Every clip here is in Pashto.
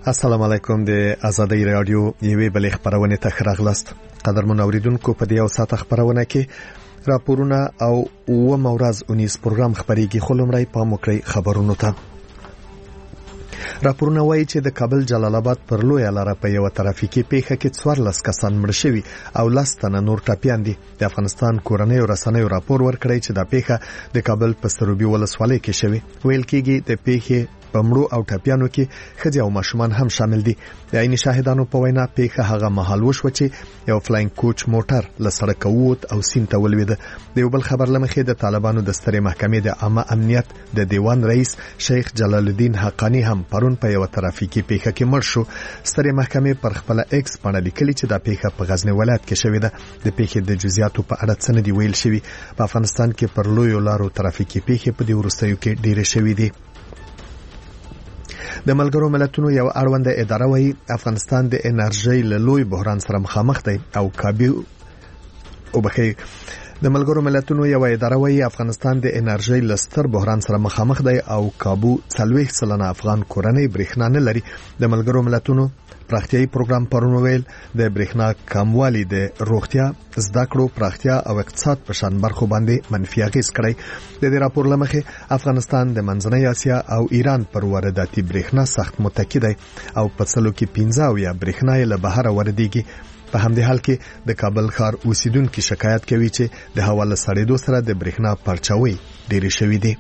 السلام علیکم. د آزادۍ رادیو یوې بلې خبرونه ته راغلاست. قدرمن اوریدونکو، په دې او ساعت خبرونه کې راپورونه او و مورز 19 پروګرام خبريږي. خلمړی پام وکړئ خبرونو ته. راپورونه وایي چې د کابل جلال آباد پر لوی لاره په یو ترافیکي پیښه کې 14 کسان مړ شوي او 10 تنه نور ټپیان دي. د افغانستان کورنۍ رسنیو راپور ورکړی چې دا پیښه د کابل په سروبي ولسوالۍ کې شوې. ویل کېږي د پیښې په مړو او ټپیانو کې ښځې او ماشومان هم شامل دي. د عیني شاهدانو په وینا پیښه هغه مهال وشوه چې یو فلاینګ کوچ موټر له سړک ووت او سیند ته ولوېد. د یو بل خبر لمخې د طالبانو د سترې محکمې د عامه امنیت د دیوان رئیس شیخ جلال الدین حقانی هم پرون په یو ترافیکي پیښه کې مړ شو. سترې محکمې پر خپل ایکس باندې لیکلي چې دا پیښه په غزنی ولایت کې شوې ده. د پیښې د جزئیاتو په اړه څه نه دی ویل شوی. په افغانستان کې پر لوی لارو ترافیکي پیښې په دې وروستیو کې ډېرې شوې دي. د ملګرو ملتونو یو اړوند اداره وایي افغانستان د انرژي له لوی بحران سره مخامخ دی او د ملګرو ملتونو یو اداره وایي افغانستان د انرژي له ستر بحران سره مخامخ دی او کابو 40% افغان کورنۍ برېښنا نه لري. د ملګرو ملتونو پراختیايي پروګرام پرون ویل د برېښنا کموالی د روغتیا، زده کړو، پراختیا او اقتصاد په شان برخو باندې منفي اغیز کړی. د دې راپور لمخې افغانستان د منځنۍ اسیا او ایران پر وارداتي برېښنا سخت متکی دی او په څلو کې 15 برېښنا له بهر واردېږي. په همدې حال کې د کابل ښار اوسیدونکو شکایت کوي چې د هوا له سړېدو سره د برېښنا پرچاوي ډېرې شوې دي.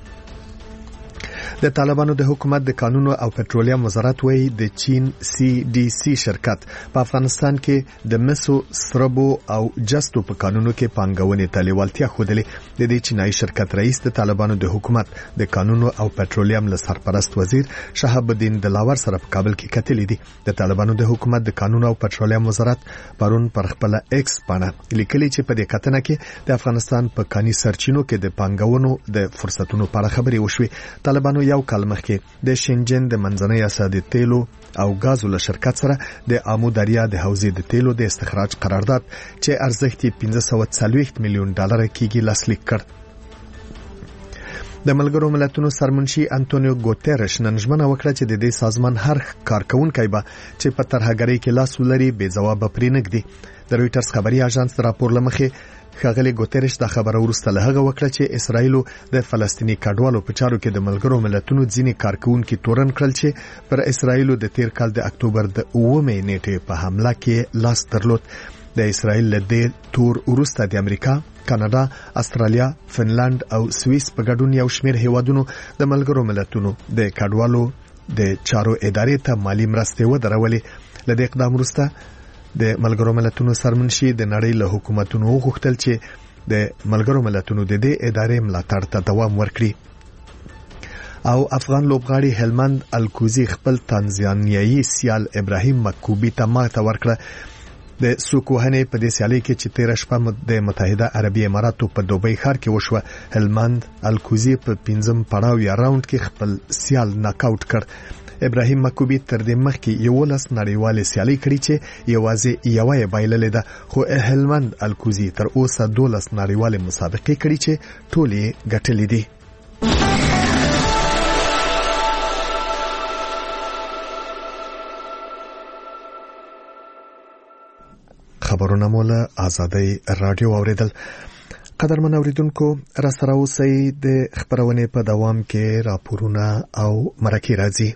د طالبانو د حکومت د قانون او پټرولیم وزارت وایي د چین CDC شرکت په افغانستان کې د مسو، سربو او جستو په قانونو کې پانګونې ته لیوالتیا ښودلې. د دې چینایي شرکت رئیس د طالبانو د حکومت د قانون او پټرولیم له سرپرست وزیر شهاب الدین دلاور سره په کابل کې کتلې دي. د طالبانو د حکومت د قانون او پټرولیم وزارت پرون پر خپل ایکس باندې لیکلي چې په دې کتنه کې د افغانستان په کاني سرچینو کې د پانګونو د فرصتونو په اړه خبرې وشوې. طالبانو یو کال مخکې د شینجن د منځنۍ اسیا د تیلو او غازو له شرکت سره د آمو دریا د حوزې د تیلو د استخراج قرارداد چې ارزښت 540 میلیون ډالر کېږي لاسلیک کړ. د ملګرو ملتونو سرمنشي انټونیو ګوتيرش نن ژمنه وکړه چې د دې سازمان هر کارکونکي به چې په ترهګرۍ کې لاس ولري بې ځواب پرې نږدي. د رويټرز خبري اژانس راپور لمخې ښاغلي ګوتيرش دا خبره ورسته له هغه وکړه چې اسرایل د فلسطینی کډوالو په چارو کې د ملګرو ملتونو ځینې کارکونکي تورن کړل چې پر اسرایل د تیر کال د اکتوبر د 9 نیټې په حمله کې لاس درلود. د اسرایل له دې تور ورسته د امریکا، کاناډا، استرالیا، فنلند او سویس په ګډون یو شمېر هیوادونو د ملګرو ملتونو د کډوالو د چارو ادارې ته مالی مرستې ودرولې. له دې اقدام وروسته د ملګرو ملتونو سرمنشي د نړۍ له حکومتونو وغوښتل چې د ملګرو ملتونو د دې ادارې ملاتړ ته دوام ورکړي. او افغان لوبغاړي هلمند الکوزي خپل تنزانیایي سیال ابراهیم مکوبي ته ماته ورکړه. د سوکوهنې په دې سیالي کې چې 13 شپه د متحده عربي اماراتو په دوبۍ ښار کې وشوه، هلمند الکوزي په 5م پړاو یا راوند کې خپل سیال ناکاوټ کړ. ابراهیم مکوبي تر دې مخکې 11 نړیوالې سیالي کړې چې یوازې یوه یې بایللې ده، خو هلمند الکوزي تر اوسه 12 نړیوالې مسابقې کړې چې ټولې ګټلې دي. خبرونه مولا آزادۍ رادیو اوریدل. قدرمن اوریدونکو، را سره اوسئ. د خبرونې په دوام کې راپورونه او مرکې راځي.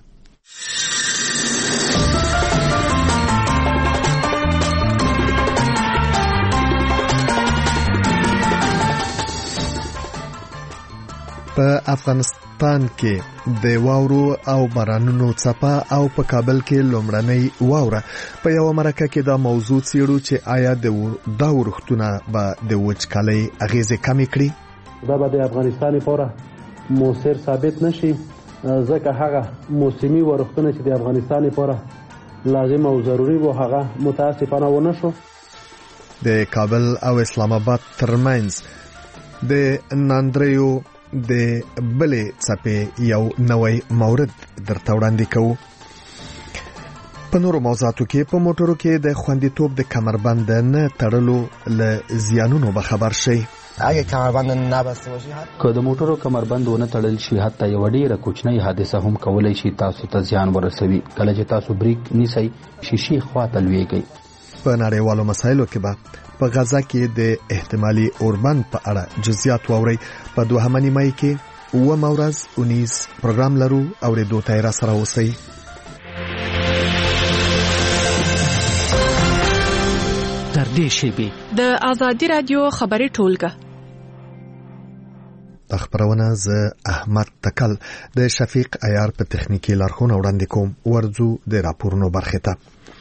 په افغانستان کې د واورو او بارانونو څپه او په کابل کې لومړنۍ واوره. په یو مرکه کې دا موضوع څېړو چې آیا دا ورښتونه به د وچکالۍ اغیزې کمې کړي. دا به د افغانستان لپاره موثر ثابت نشي، ځکه هغه موسمي ورښتونه چې د افغانستان لپاره لازم او ضروري وو هغه متاسفانه ونه شو. د کابل او اسلام آباد ترمنځ د ناندریو د بلې څپې یو نوی مورد درته وړاندې کوو. په نورو موضوعاتو کې په موټرو کې د خوندیتوب د کمربند نه تړلو له زیانونو به خبر شئ. اگه کمربند نبسته باشی که د موټرو کمربند ونه تړل شي حتی یو ډیره کوچنۍ حادثه هم کولای شي تاسو ته زیان ورسوي. کله چې تاسو بریک نیسئ شیشې خواته لویږئ. په نړیوالو مسایلو کې به په غزا کې د احتمالي اوربند په اړه جزئیات واورئ. په 2 مای کې 9 ورځ 19 پروګرام لرو او ریډیو تایرا سره اوسئ. تر دې شیبې د آزادي رادیو خبري ټولګه د خبرونه ز احمد تکل د شفیق عیار په تخنیکی لارښوونه وړاندې کوم. ورځو د راپورونو برخه ته.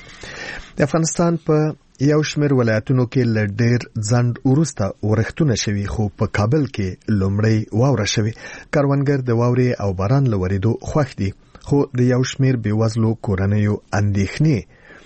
د افغانستان په یو شمېر ولایتونو کې لډیر ځند ورسته ورښتونه شوي خو په کابل کې لومړی واوره شوي. کاروانګر د واورې او باران لوریدو خوښ دي خو د یو شمېر بیوزلو کورنیو اندېښنې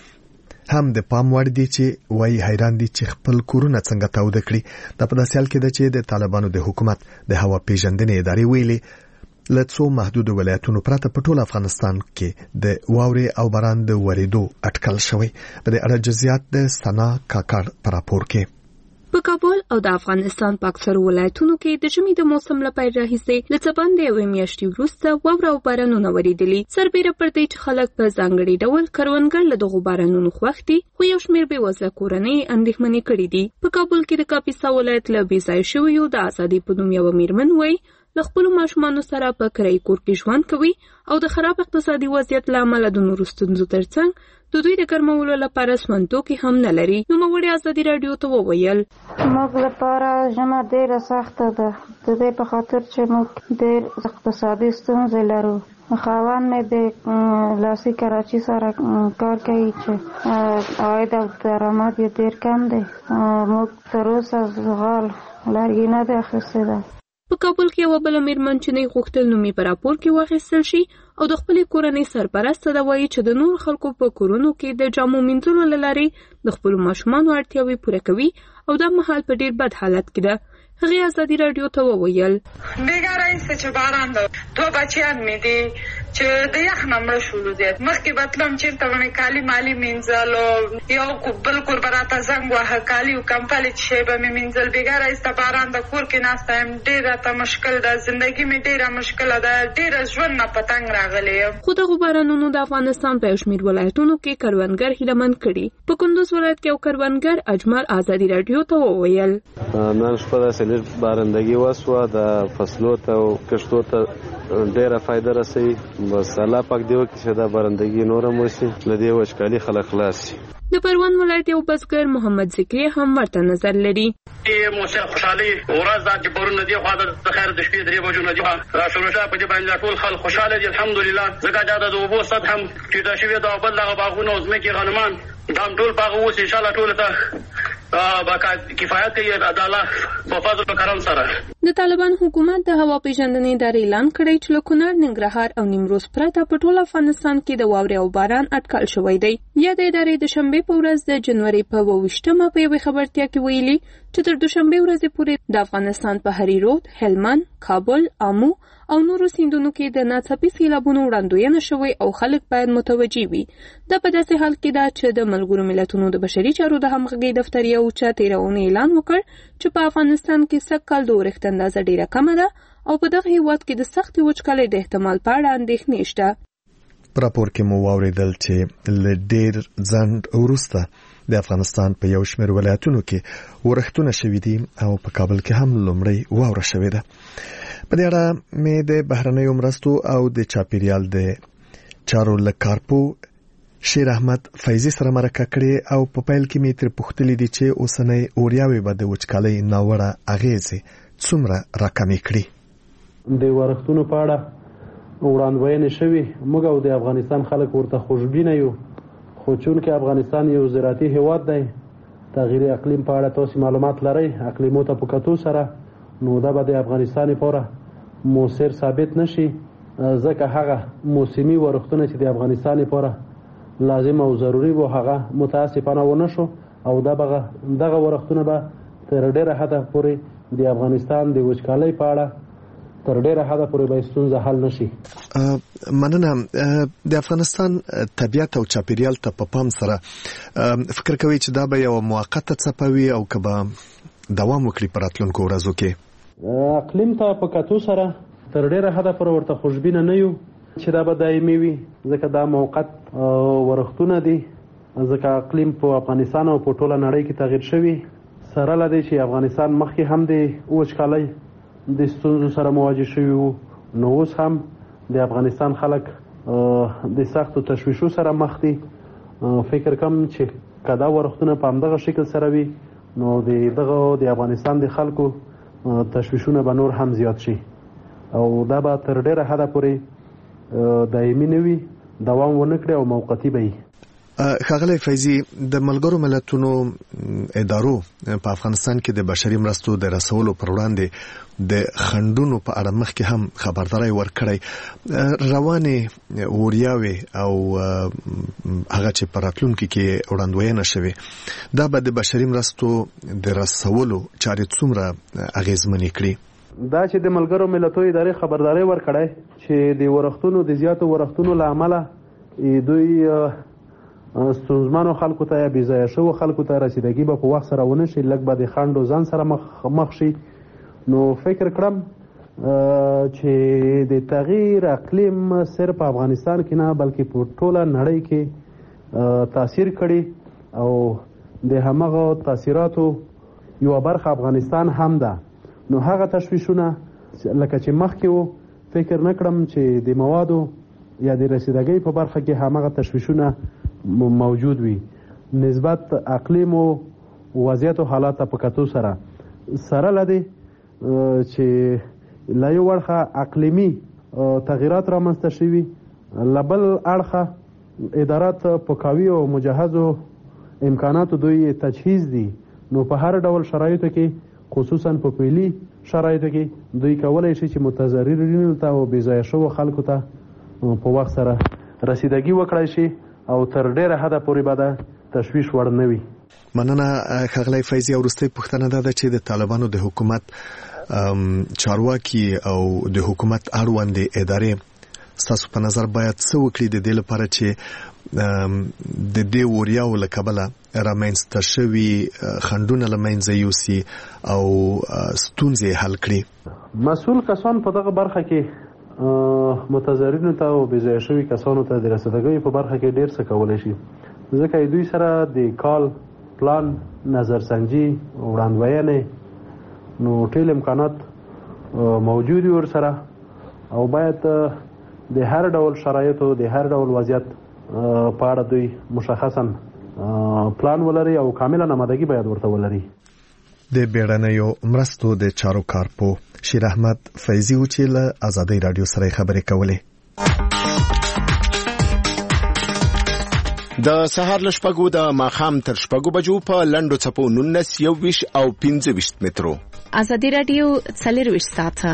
هم د پام وړ دي چې وای حیران دي چې خپل کورونه څنګه تاوده کړي. د په داسې حال کې ده چې د طالبانو د حکومت د هوا پیژندنې ادارې ویلي له څو محدود ولایتونو پرته په ټول افغانستان کې د واورې او باران د وریدو اټکل شوی. په دې اړه جزئیات د سنا کاکړ پر راپور کې. په کابل او د افغانستان په اکثرو ولایتونو کې د ژمي د موسم لپاره راهیسې له څه باندې یوې میاشتې وروسته واوره او بارانونه وریدلي. سربیره پر دې چې خلک په ځانګړي ډول کروندګر له دغو بارانونو خوښ دي خو یو شمېر بېوزله کورنۍ اندېښمنې کړي دي. په کابل کې د کاپیسا ولایت له بېځایه شویو د ازادي په نوم یوه میرمن وایي له خپلو ماشومانو سره په کرایي کور کې ژوند کوي او د خراب اقتصادي وضعیت له امله د نورو ستونزو ترڅنګ د دوی د ګرمولو لپاره سمندوکي هم نه لري. نوموړې ازادي راډیو ته وویل موږ لپاره ژمه ډېره سخته ده د دې په خاطر چې موږ ډېر اقتصادي ستونزې لرو. خاوند مې د لاسي کراچي سره کار کوي چې عاید او درآمد یې ډېر کم دی. موږ تر اوسه زغال لرګي نه دی اخیستی ده. په کابل کې یوه بله میرمن چې نه غوښتل نومې په راپور کې واخیستل شي او د خپلې کورنۍ سرپرسته ده وایي چې د نور خلکو په کورونو کې د جامو مینځلو له لارې د خپلو ماشومانو اړتیاوې پوره کوي او دا مهال په ډېر بد حالت کې ده. هغې ازادي راډیو ته وویل بیګا رئیسه چې باران ده 2 بچیان مې دي چې د یخ نه مړه شولو دي. مخکې به تلم چېرته به مې کالي مالي مینځل یو بل کور به راته زنګ واهه کالي و کمپلې چې شی به مې مینځل. بیګا رئیسه باران د کور کې ناسته یم ډېر راته مشکل ده. زندګي مې ډېره مشکله ده. ډېره ژوند نه په تنګ راغلی یم. خو دغو بارانونو د افغانستان په یو شمېر ولایتونو کې کروندګر هیلهمند کړي. په کندوز ولایت کې یو کروندګر اجمل ازادي راډیو ته وویل نن شپه داسې لږ بارندګي وسوه د فصلو ته او کښتو ته ډېره فایده رسوي. بس الله پاک دې وکړي چې دا بارندګي نور هم وشي له دې وچکالي خلک خلاص شي. د پروان ولایت یو بزګر محمد ذکري هم ورته نظر لري. موسیقي خوشحالي ورځ د پرون دی خو د خیر د شپې 3 بجو نه دی را شروع شوه. په دې باندې ټول خلک خوشاله دي الحمدلله. ځکه دا د اوبو سطح هم چې دا شوی دا بل دغه باغونه او ځمکې غنمان دا ټول باغ اوس ان شاء الله ټول ته کفایت کوي د الله په فضل او کرم سره. د طالبان حکومت د هوا پیژندنې ادارې اعلان کړی چې له کونړ، ننګرهار او نیمروز پرته په ټول افغانستان کې د واورې او باران اټکل شوی دی. یا د ادارې د شنبې په ورځ د جنوري په 28مه په یوې خبرتیا کې ویلي چې تر دوشنبه ورځې پورې د افغانستان په هری رود، هلمند، کابل، آمو او نورو سیندونو کې د ناڅاپي سیلابونو وړاندوینه شوې او خلک باید متوجي وي. دا په داسې حال کې ده چې د ملګرو ملتونو د بشري چارو د همغږۍ دفتر یو چا 13 اونۍ اعلان وکړ چې په افغانستان کې سږکال د اورښت اندازه ډېره کمه ده او په دغه هیواد کې د سختې وچکالۍ د احتمال په اړه اندېښنې شته. په راپور کې مو واورېدل چې له ډېر ځنډ وروسته د افغانستان په یو شمېر ولایتونو کې اورښتونه شوي دي او په کابل کې هم لومړی واوره شوې ده. په دې اړه مې د بهرنیو مرستو او د چاپیریال د چارو له کارپو شیر احمد فیضی سره مرکه کړې او په پیل کې مې تر پوښتلې دي چې اوسنۍ اوریاوې به د وچکالۍ ناوړه اغېزې څومره راکمې کړي. د ورښتونو په اړه وړاندوینې شوي موږ او د افغانستان خلک ورته خوشبینه یو، خو چونکې افغانستان یو زراعتي هیواد دی تغییر اقلیم په اړه تاسو معلومات لرئ. اقلیمو ته په کتو سره نو دا به د افغانستان لپاره موثر ثابت نشي ځکه هغه موسمي ورښتونه چې د افغانستان لپاره لازم او ضروری وو هغه متاسفانه ونه شو او دغه ورښتونه به تر ډیره حده پورې د افغانستان د وچکالۍ په اړه تر ډیره حده پورې به ستونزه حل نشي. مننه. د افغانستان طبیعت او چاپیریال ته په پام سره فکر کوي چې دا به یو موقته څپوي او که به دوام وکړي په راتلونکو ورځو کې؟ اقلیم ته په کتو سره تر ډیره حده پر ورته خوشبینه نه یو چې دا به دایمي وي، ځکه دا موقت ورښتونه دي، ځکه اقلیم په افغانستان او په ټوله نړۍ کې تغییر شوی. سره له دې چې افغانستان مخکې هم د وچکالۍ د ستونزو سره مواجه شوي وو، نو اوس هم د افغانستان خلک د سختو تشویشو سره مخ دي. فکر کوم چې که دا ورښتونه په همدغه شکل سره وي نو د افغانستان د خلکو تشویشونه به نور هم زیات شي او دا به تر ډیره حده پورې دایمي نه وي، دوام ونه کړي او موقتي به وي. ښاغلی فیضي، د ملګرو ملتونو ادارو په افغانستان کې د بشري مرستو د رسولو پر وړاندې د خنډونو په اړه مخکې هم خبرداری ورکړی، روانې وریاوې او هغه چې په راتلونکي کې وړاندوینه شوې، دا به د بشري مرستو د رسولو چارې څومره اغیزمنې کړي؟ دا چې د ملګرو ملتونو ادارې خبرداری ورکړی چې د ورښتونو د زیاتو ورښتونو له امله دوی ستونزمنو خلکو ته یا بېځایه شوو خلکو ته رسیدګي به په وخت سره ونه شي، لږ به د خنډو ځان سره مخ شي. نو فکر کړم چې د تغییر اقلیم صرف په افغانستان کې نه بلکې په ټوله نړۍ کې تاثیر کړي او د همغه تاثیراتو یوه برخه افغانستان هم ده. نو هغه تشویشونه لکه چې مخکې وو، فکر نه کړم چې د موادو یا د رسیدګۍ په برخه کې همغه تشویشونه موجود وي. نسبت اقلیم او وضعیت او حالات په کتو سره لدی چې لا یو اړخه اقلیمي تغییرات رامنځته شوي، لبل اړخه ادارات په قوي او مجهزو امکاناتو دوی تجهیز دي. نو په هر ډول شرایطو کې خصوصا په پیلي شرایطو کې دوی کولای شي چې متضررینو ته او بېځایه شوو خلکو ته په وخت سره رسیدګي وکړای شي او تر ډیره حده پورې به دا تشویش وړ نه وي. مننه ښاغلی فیضي. او وروستۍ پوښتنه دا ده چې د طالبانو د حکومت چارواکي او د حکومت اړوندې ادارې ستاسو په نظر باید څه وکړي د دې لپاره چې د دې وریاو له کبله رامنځته شوي خنډونه له منځه یوسي او ستونزې حل کړي؟ مسؤل کسان په دغه برخه کې متضررینو ته او بېځایه شوي کسانو ته د رسیدګۍ په برخه کې ډېر څه کولی شي، ځکه دوی سره د کال پلان، نظرسنجي، وړاندوینې، نو ټول امکانات موجود وي ورسره او باید د هر ډول شرایطو د هر ډول وضعیت په اړه دوی مشخصا پلان ولري او کاملا آمادګي باید ورته ولري. د بیړنیو مرستو د چارو کارپو شیر احمد فیضي و چې له آزادۍ رادیو سره خبرې کولې. د سهار له شپږو د ماښام تر شپږو بجو په لنډو څپو 19 21 او 25 مترو. آزادۍ رادیو 24 ساعته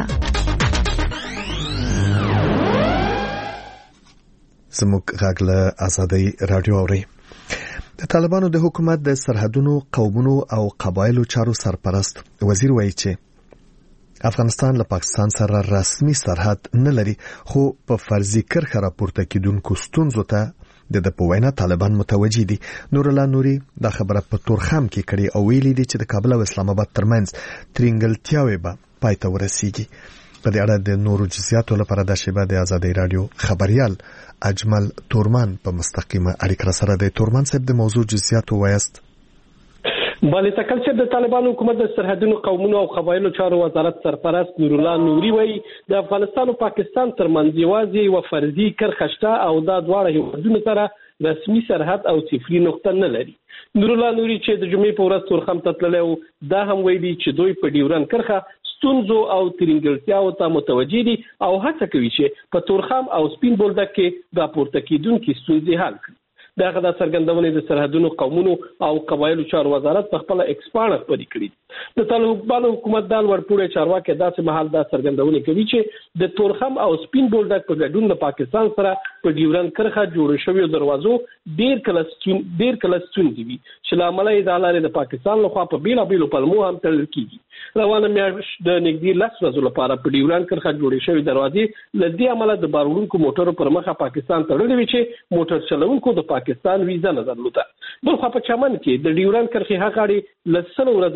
زموږ غږ له آزادۍ رادیو اوري. د طالبانو د حکومت د سرحدونو، قومونو او قبایلو چارو سرپرست وزیر وایي چې افغانستان له پاکستان سره رسمي سرحد نه لري، خو په فرضي کرښه راپورته کېدونکو ستونزو ته د په وینا طالبان متوجي دي. نور الله نوري دا خبره په تورخم کې کړې او ویلي دي چې د کابل او اسلام آباد ترمنځ ترینګلتیاوې به پای ته ورسیږي. په دې اړه د نورو جزئیاتو لپاره د شیبه د آزادۍ رادیو خبريال اجمل تورمان په مستقیمه اړیکه سره د تورمان صاحب د موضوع جزئیات وایست. بله تکل چې د طالبانو حکومت د سرحدونو، قومونو او قبایلو چارو وزارت سرپرست نور الله نوري وایي د افغانستان او پاکستان ترمنځ یوازې یو فرضي کرښه شته او دا دواړه هیوادونه سره رسمي سرحد او صفري نقطه نه لري. نور الله نوري چې د جمعې په ورځ تورخم ته تللی و، دا هم ویلي چې دوی په ډیورند کرښه ستونزو او ترینګلتیاو ته متوجي دي او هڅه کوي چې په تورخم او سپین بولدک کې راپورته کېدونکې ستونزې حل کړي. دغه د څرګندونې د سرحدونو، قومونو او قبایلو چارو وزارت په خپل ایکس پاڼه خپرې کړې. د طالبانو حکومت د لوړپوړي چارواکي داسې مهال دا څرګندونې کوي چې د تورخم او سپین بولدک په ګډون د پاکستان سره په ډیورند کرښه جوړ شوی دروازو ډیر کله ستونزې وي چې لامل یې د لارې د پاکستان لخوا په بیلابیلو پلمو هم تړل کیږي. روانه میاشت د نږدې 10 ورځې لپاره په ډیورند کرښه جوړې شوی دروازې له دې امله د باروړونکو موټرو پر مخه پاکستان تړلې وي چې موټر چلونکو د پاکستان ویزا نه درلوده. بل خو په چمن کې د ډیورند کرښې هغاړي له 100 ورځې ډېرې وشوې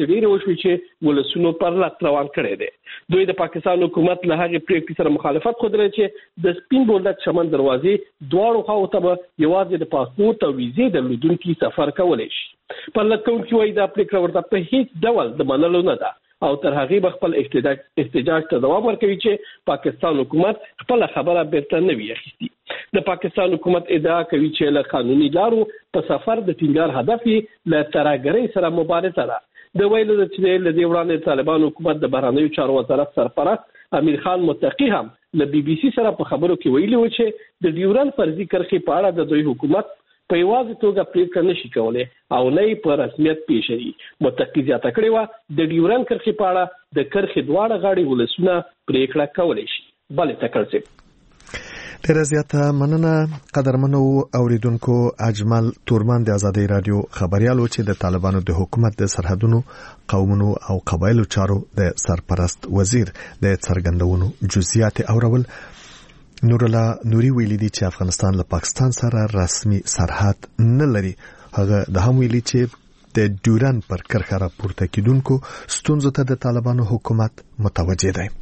شو چې ولسونو پر لات روان کړی دی. دوی د پاکستان حکومت له هغې پریکړې سره مخالفت ښودلی چې د سپین بولدک چمن دروازې دواړو خواو ته به یوازې د پاسپورت او ویزې درلودونکي سفر کولی شي. پرلط کوونکي وایي دا پریکړه ورته په هیڅ ډول د منلو نه ده او تر هغې به خپل احتجاج ته دوام ورکوي چې پاکستان حکومت خپله خبره بیرته نه وي اخیستي. د پاکستان حکومت ادعا کوي چې له قانوني لارو په سفر د ټینګار هدف یې له ترهګرۍ سره مبارزه ده. د ویلو ده چې له دې وړاندې طالبان حکومت د بهرنیو چارو وزارت سرپرست امیر خان متقي هم له بي بي سي سره په خبرو کې ویلي و چې د ډیورنډ فرضي کرښې په اړه د دوی حکومت په یوازې توګه پریکړه نشي کولی او نه یې په رسمیت پیژني. متقي زیاته کړې وه د ډیورنډ کرښې په اړه د کرښې دواړه غاړې ولسونه پریکړه کولی شي. بلې تکړه صاحب ډیره زیاته مننه قدرمنو اوریدونکو. اجمل تورمان د آزادۍ رادیو خبريال و چې د طالبانو د حکومت د سرحدونو قومونو او قبایلو چارو د سرپرست وزیر د څرګندونو جزئیات اورول. نور الله نوري ویلي دي چې افغانستان له پاکستان سره رسمي سرحد نه لري. هغه د هم ویلي چې د ډیورنډ پر کرښه راپورته کیدونکو ستونزو ته د طالبانو حکومت متوجه دی.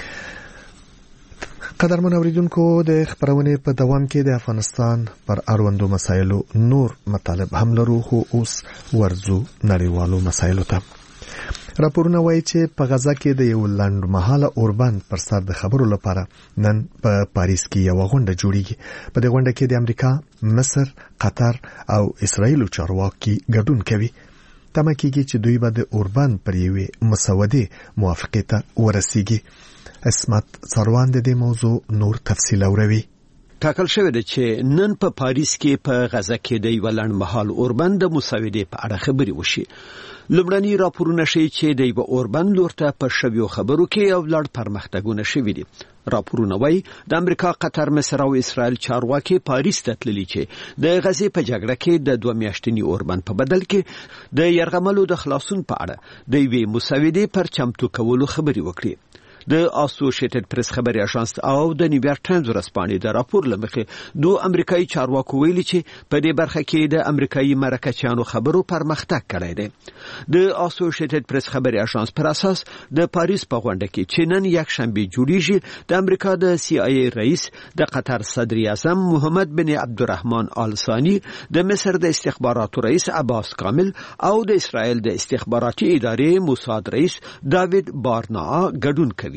قدرمن اوریدونکو د خبرونې په دوام کې د افغانستان پر اړوندو مسایلو نور مطالب هم لرو، خو اوس ورځو نړیوالو مسایلو ته. راپورونه وایي چې په غزا کې د یو لنډمهاله اوربند پر سر د خبرو لپاره نن په پاریس کې یو غونډه جوړیږي. په دې غونډه کې د امریکا، مصر، قطر او اسرائیل چارواکي ګډون کوي. تمه کېږي چې دوی به د اوربند پر یوې مسودې موافقې ته ورسیږي. اسمت سروان د دې موضوع نور تفصیل اوروي. ټاکل شوی دی چې نن په پاریس کې په غزا کې د یو لنډمهال اوربند د مسودې په اړه خبري وشي. لومړني راپورونه ښیي چې د یو اوربند لور ته په شویو خبرو کې یو لړ پرمختګونه شوي دي. راپورونه وایي د امریکا، قطر، مصر او اسرائیل چارواکي پاریس ته تللي چې د غزې په جګړه کې د 2 میاشتني اوربند په بدل کې د یرغملو د خلاصون په اړه د یوې مسودې پر چمتو کولو خبري وکړي. د اسوسییټډ پریس خبري اژانس او د نیویارک ټایمز ورځپاڼې د راپور لمخې دوه امریکایي چارواکو ویلي چې په دې برخه کې د امریکایي مرکچیانو خبرو پرمختګ کړی دی. د اسوسییټډ پریس خبري اژانس پر اساس د پاریس په غونډه کې چې نن یک شنبه جوړیږي د امریکا د CIA رئیس، د قطر صدر اعظم محمد بن عبدالرحمن آل ثانی، د مصر د استخباراتو رئیس عباس کامل او د اسرائیل د استخباراتي ادارې موساد رئیس داوید بارنا ګډون کوي.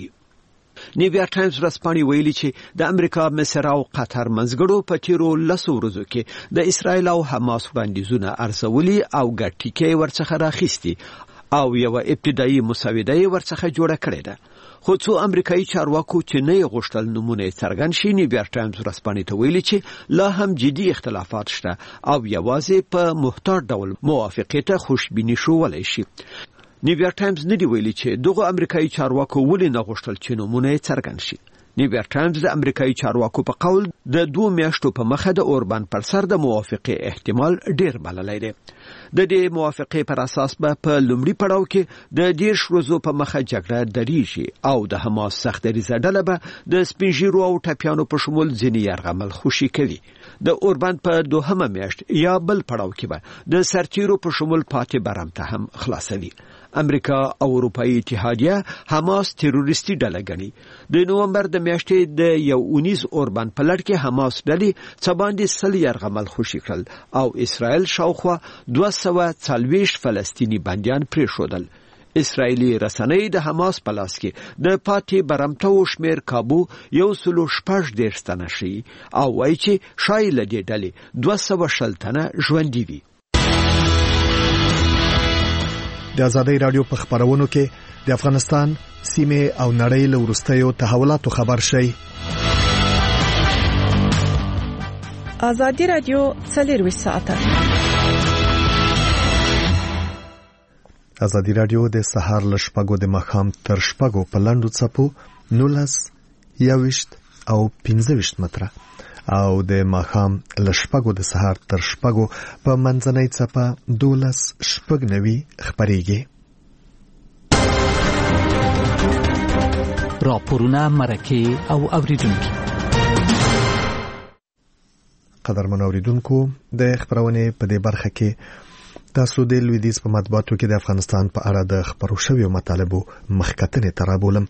نیویارک ټایمز ورځپاڼې ویلي چې د امریکا، مصر او قطر منځګړو په تیرو 10 ورځو کې د اسرائیل او حماس وړاندیزونه ارزولي او ګډ ټکي ورڅخه راخیستي او یو ابتدایي مسوده ورڅخه جوړه کړې ده. خو څو امریکایي چارواکو چې نه غوښتل نمونه څرګند شي، نیویارک ټایمز ورځپاڼې ته ویلي چې لا هم جدي اختلافات شته او یوازې په محتاط ډول موافقې ته خوشبیني شولی شي. نیویارک ټایمز ندی ویلي چې دغه امریکایي چارواکو ولې نه غوښتل چې نمونه څرګند شي. نیویارک ټایمز د امریکایي چارواکو په قول د 2 میاشتو په مخه د اوربند پر سر د موافقې احتمال ډیر بللی دی. د دې موافقې پر اساس به په لومړي پړاو کې د 10 ورځو په مخه جګړه دریږي او د حماس سخت دریځه ډله به د سپینږیرو او ټپیانو په شمول ځینې یرغمل خوشي کوي. د اوربند په 2مه میاشت یا بل پړاو کې به د سرتیرو په شمول پاتې برم ته هم خلاصوي. امریکا او اروپאי اتحادیه حماس تروریستي ډله ګڼي. د نومبر د میاشتې د 19 اوربند په لړ کې حماس ډلې څه باندې 100 یرغمل خوشي کړل او اسرائیل شاوخوا 240 فلسطینی بندیان پرېښودل. اسرائیلي رسنۍ د حماس په لاس کې د پاتې برمتو شمیر کابو 116 تنه شي او وایي چې شاید له دې ډلې 200 تنه ژوندي وي. د آزادۍ رادیو په خبرونو کې د افغانستان سیمه او نړۍ له وروستیو تحولاتو خبر شي. آزادۍ رادیو 24 ساعته. آزادۍ رادیو د سهار ل شپږو د ماښام تر شپږو په لاندو څپو 19 21 او 15 متره او د ماښام ل شپږو د سهار تر شپږو په منځنۍ څپه 12 شپږنوي خبريږي. راپورونه، مرکه او اوریدونکو. قدرمن اوریدونکو، د خبرونه په دې برخه کې تاسو د لویدیځ په مطبوعاتو کې د افغانستان په اړه د خبرو شویو مطالبو مخکتنې ترابولم.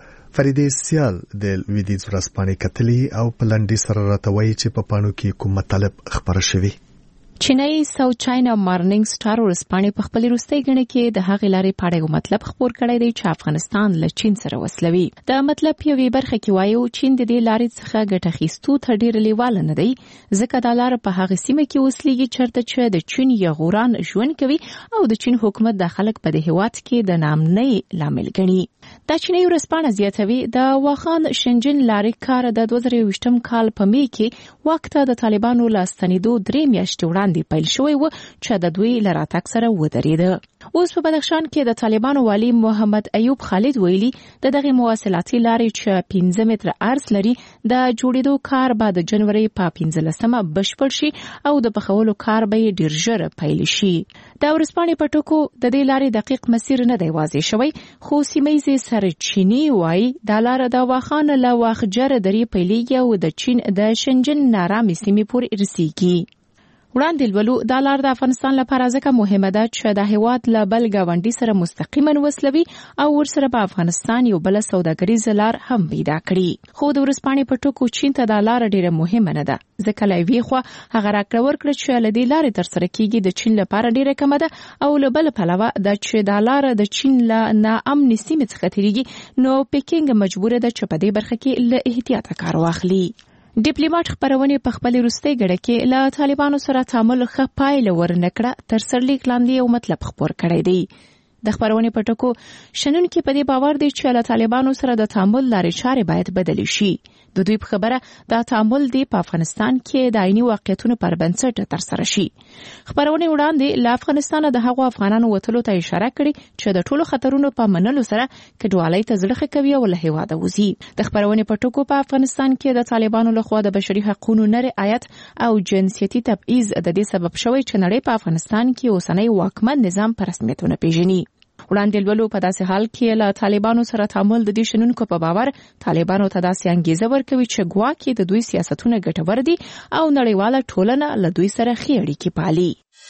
فریدې سیال د لویدیځ ورځپاڼې کتلي او په لنډي سره راته وایي چې په پاڼو کې کوم مطالب خبره شوي. چینایي ساوث چاینا مارنینګ سټار ورځپاڼې په خپل وروستۍ غڼه کې د هغې لارې په اړه یو مطلب خپور کړی دی چې افغانستان له چین سره وسلوي. د مطلب یوې برخه کې وایي چین د دې لارې څخه ګټه اخیستو ته ډېر لیواله نه دی، ځکه دا لار په هغه سیمه کې وسلېږي چېرته چې د چین یغوران ژوند کوي او د چین حکومت د خلک په دې هېواد کې د ناامنۍ لامل ګڼي. دا چینایي ورځپاڼه زیاتوي د واخان شنجن لارې کار د 2020 کال په می کې وخت د طالبانو له ستنېدو 3 میاشتې وړاندې پیل شوی و چې د دوی له راتګ سره ودرېده. اوس په بدخشان کې د طالبانو والی محمد ایوب خالد ویلي د دغه مواصلاتي لارې چې 15 متره عرض لري د جوړېدو کار به د جنوري په 15مه بشپړ شي او د پخولو کار به ډیر ژر پیل شي. د ورځپاڼې په ټکو د دې لارې دقیق مسیر نه دی واضح شوی، خو سیمه‌ییز سرچینې وایي دا لار د واخان له واخجر درې پیلېږي او د چین د شنجن نارامي سیمې پورې رسیږي. وړاندې لولو دا لار د افغانستان لپاره ځکه مهمه ده چې د هېواد له بل ګاونډي سره مستقیما وصلوي او ورسره په افغانستان یو بل سوداګریزه لار هم پیدا کړي. خو د ورځپاڼې په ټکو چین ته دا لار ډیره مهمه نه ده، ځکه له یوې خوا هغه راکړه ورکړه چې له دې لارې ترسره کیږي د چین لپاره ډیره کمه ده او له بل پلوه د چې دا لار د چین له ناامن سیمې څخه تیریږي نو پیکینګ مجبور ده چې په دې برخه کې له احتیاط کار واخلي. ډیپلوماټ خبرونه په خپل وروستۍ غړه کې له طالبانو سره تعامل ښه پایله ورنکړه تر سرلیک لاندې یو مطلب خبر کړی دی. د خبرونه په ټکو شنونکي په دې باور دي چې له طالبانو سره د تعامل لارې چارې باید بدلې شي. د دوی په خبره دا تعامل دی په افغانستان کې د عیني واقعیتونو پر بنسټ ترسره شي. خبرونه وړاندې له افغانستان د هغو افغانانو وتلو ته اشاره کړې چې د ټولو خطرونو په منلو سره کډوالۍ ته زړه ښه کوي او له هېواده وځي. د خبرونه په ټکو په افغانستان کې د طالبانو لخوا د بشري حقوقو نه رعایت او جنسیتي تبعیض د دې سبب شوی چې نړۍ په افغانستان کې اوسنی واکمن نظام په رسمیتونه پیژني. وړاندې لولو په داسې حال کې له طالبانو سره تعامل د دې شنونکو په باور طالبانو ته داسې انګیزه ورکوي چې ګواکې د دوی سیاستونه ګټور دي او نړیواله ټولنه له دوی سره ښې اړیکې پالي.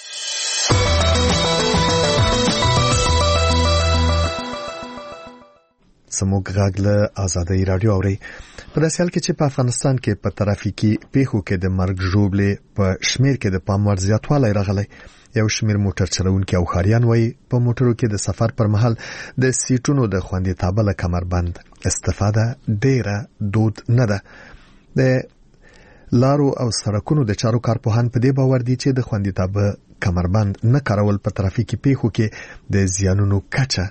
سموږ غږ له آزادۍ رادیو اوري. په داسې حال کې چې په افغانستان کې په ترافیکي پیښو کې د مرګ ژوبلې په شمیر کې د پام وړ زیاتوالی راغلی. یو شمیر موټر چلوونکي او ښاریان وایي په موټرو کې د سفر پر مهال د سیټونو د خوندیتابه له کمربند استفاده ډیره دود نه ده. د لارو او سړکونو د چارو کارپوهان په دې باور دي چې د خوندیتابه کمربند نه کارول په ترافیکي پیښو کې د زیانونو کچه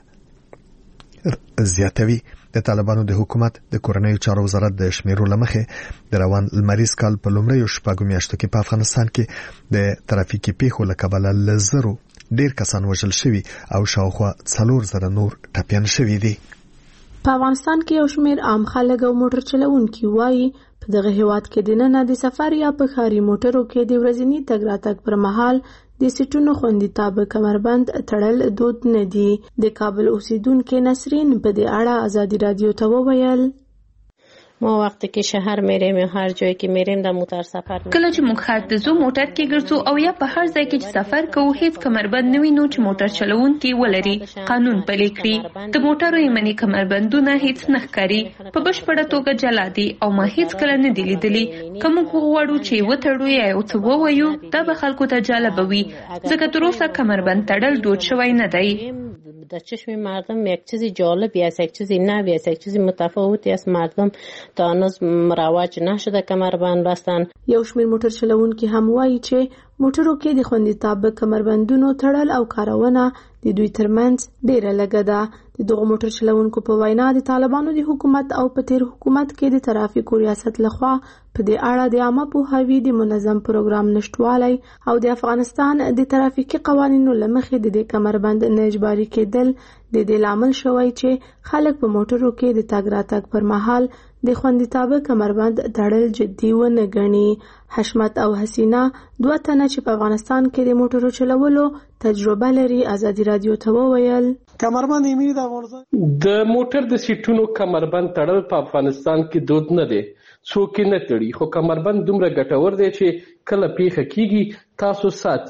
زیاتوي. د طالبانو د حکومت د کورنیو چارو وزارت د شمیرو لمخې د روان لمریز کال په لومړیو شپږو میاشتو کې په افغانستان کې د ترافیکي پیښو له کبله له زرو ډیر کسان وژل شوي او شاوخوا 4000 نور ټپیان شوي دي. په افغانستان کې یو شمیر عام خلک او موټر چلوونکي وایي په دغه هیواد کې د نن د سفر یا په ښاري موټرو کې د ورځني تګ راتګ پر مهال د سیټونو خوندیتاب کمربند تړل دود نه دي. د کابل اوسیدونکو نسرین په دې اړه آزادی رادیو ته وویل ما وقتی که شهر میریم یا هر جایی که میریم در موتر سفر میکنیم. کله چې موږ ښار ته ځو موټر کې ګرځو او یا په هر ځای کې چې سفر کوو هیڅ کمربند نه وینو چې موټر چلوونکي ولري قانون پلي کړي. د موټرو یمني کمربندونه هیڅ نه ښکاري، په بشپړه توګه جلا دي او ما هیڅ کله نه دی لیدلی. که موږ وغواړو چې وتړو یا یو څه ووایو دا به خلکو ته جالبه وي، ځکه تر اوسه کمربند تړل دود شوی نه دی. در چشم مردم یک چیزی جالبی است، یک چیزی نوی است، یک چیزی متفاوتی است. مردم تا هنوز مروج نشده کمربند بستن. یو شمیر موټر چلوونکي هم وایي چې موټرو کې د خوندیتاب کمربندونو تړل او کارونه د دوی ترمنځ ډیره لږه ده. د دغه موټر چلوونکو په وینا د طالبانو د حکومت او په تیر حکومت کې د ترافیکو ریاست لخوا په دې اړه د عامه پوهاوي د منظم پروګرام نشټوالی او د افغانستان د ترافیکي قوانینو له مخې د دې کمربند نه اجباري کېدل د دې لامل شوی چې خلک په موټرو کې د تګ راتګ پر مهال د خوندیتاب کمربند تړل جدي ونه ګڼي. حشمت او حسینا دوه تنه چې په افغانستان کې د موټرو چلولو تجربه لري آزادی رادیو ته وویل کمربند یې د افغانستان د موټر د سیټونو کمربند تړل په افغانستان کې دود نه دی، څوک نه تړي، خو کمربند دومره ګټور دی چې کله پیښه کیږي تاسو ساتي.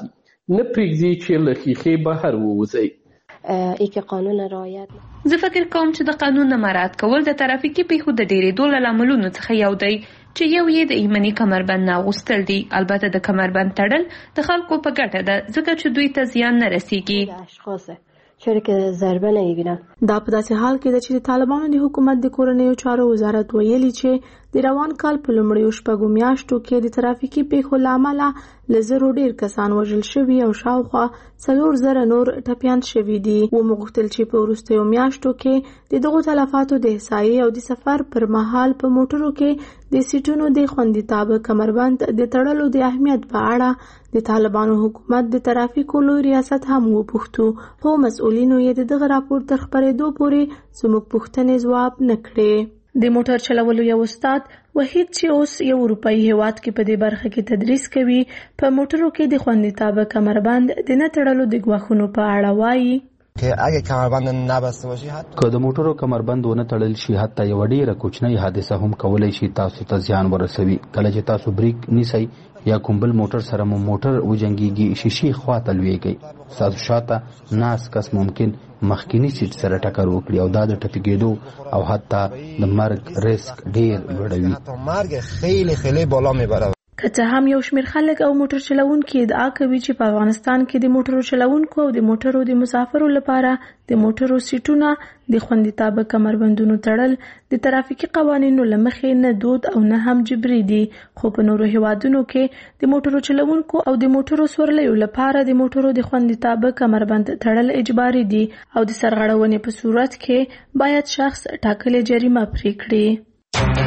نه پرېږدي چې له ښیښې بهر ووځي. ای که قانون رعایت زه فکر کوم چې د قانون نه مراعات کول د ترافیکي پیښو د ډېرېدو له لاملونو څخه یو دی، چې یو یې د ایمني کمربند نه اغوستل دي. البته د کمربند تړل د خلکو په ګټه ده، ځکه چې دوی ته زیان نه رسیږي. چرا که ضربه نمیبینن. دا په داسې حال کې ده چې د طالبانو د حکومت د کورنیو چارو وزارت ویلي چې د روان کال په لومړیو 6 میاشتو کې د ترافیکي پیښو له امله له 0 ډیر کسان وژل شوي او شاوخوا 4,000 نور ټپیان شوي دي. ومغوښتل چې په وروستیو میاشتو کې د دغو تلفاتو د احصایې او د سفر پر مهال په موټرو کې د سیټونو د خوندیتاب کمربند د تړلو د اهمیت په اړه د طالبانو حکومت د ترافیکو لوی ریاست هم وپوښتو، خو مسؤلینو یې دغه راپور تر خپرېدو پورې زموږ پوښتنې ځواب نه کړې. د موټر چلولو یو استاد وحید چې اوس یو اروپایي هیواد کې په دې برخه کې تدریس کوي، په موټرو کې د خوندیتاب کمربند د نه تړلو د ګواښونو په اړه وایي که اگه کمربند نبسته باشی که د موټرو کمربند ونه تړل شي حتی یو ډیره کوچنۍ حادثه هم کولای شي تاسو ته زیان ورسوي. کله چې تاسو بریک نیسئ یا کوم بل موټر سره مو موټر وجنګیږي، شیشې خواته لویږي، تاسو شاته ناس کس ممکن مخکینی سیټ سره ټکر وکړي او دا د ټپیږېدو او حتی د مرګ ریسک ډیر لوړوي. مرګ خیلی خیلی بالا میبره. که څه هم یو شمېر خلک او موټر چلوونکي ادعا کوي چې په افغانستان کې د موټرو چلوونکو او د موټرو د مسافرو لپاره د موټرو سیټونه د خوندیتاب کمربندونو تړل د ترافیکي قوانینو له مخې نه دود او نه هم جبري دي، خو په نورو هیوادونو کې د موټرو چلوونکو او د موټرو سورلیو لپاره د موټرو د خوندیتاب کمربند تړل اجباري دي او د سرغړونې په صورت کې باید شخص ټاکلې جریمه پرې کړي.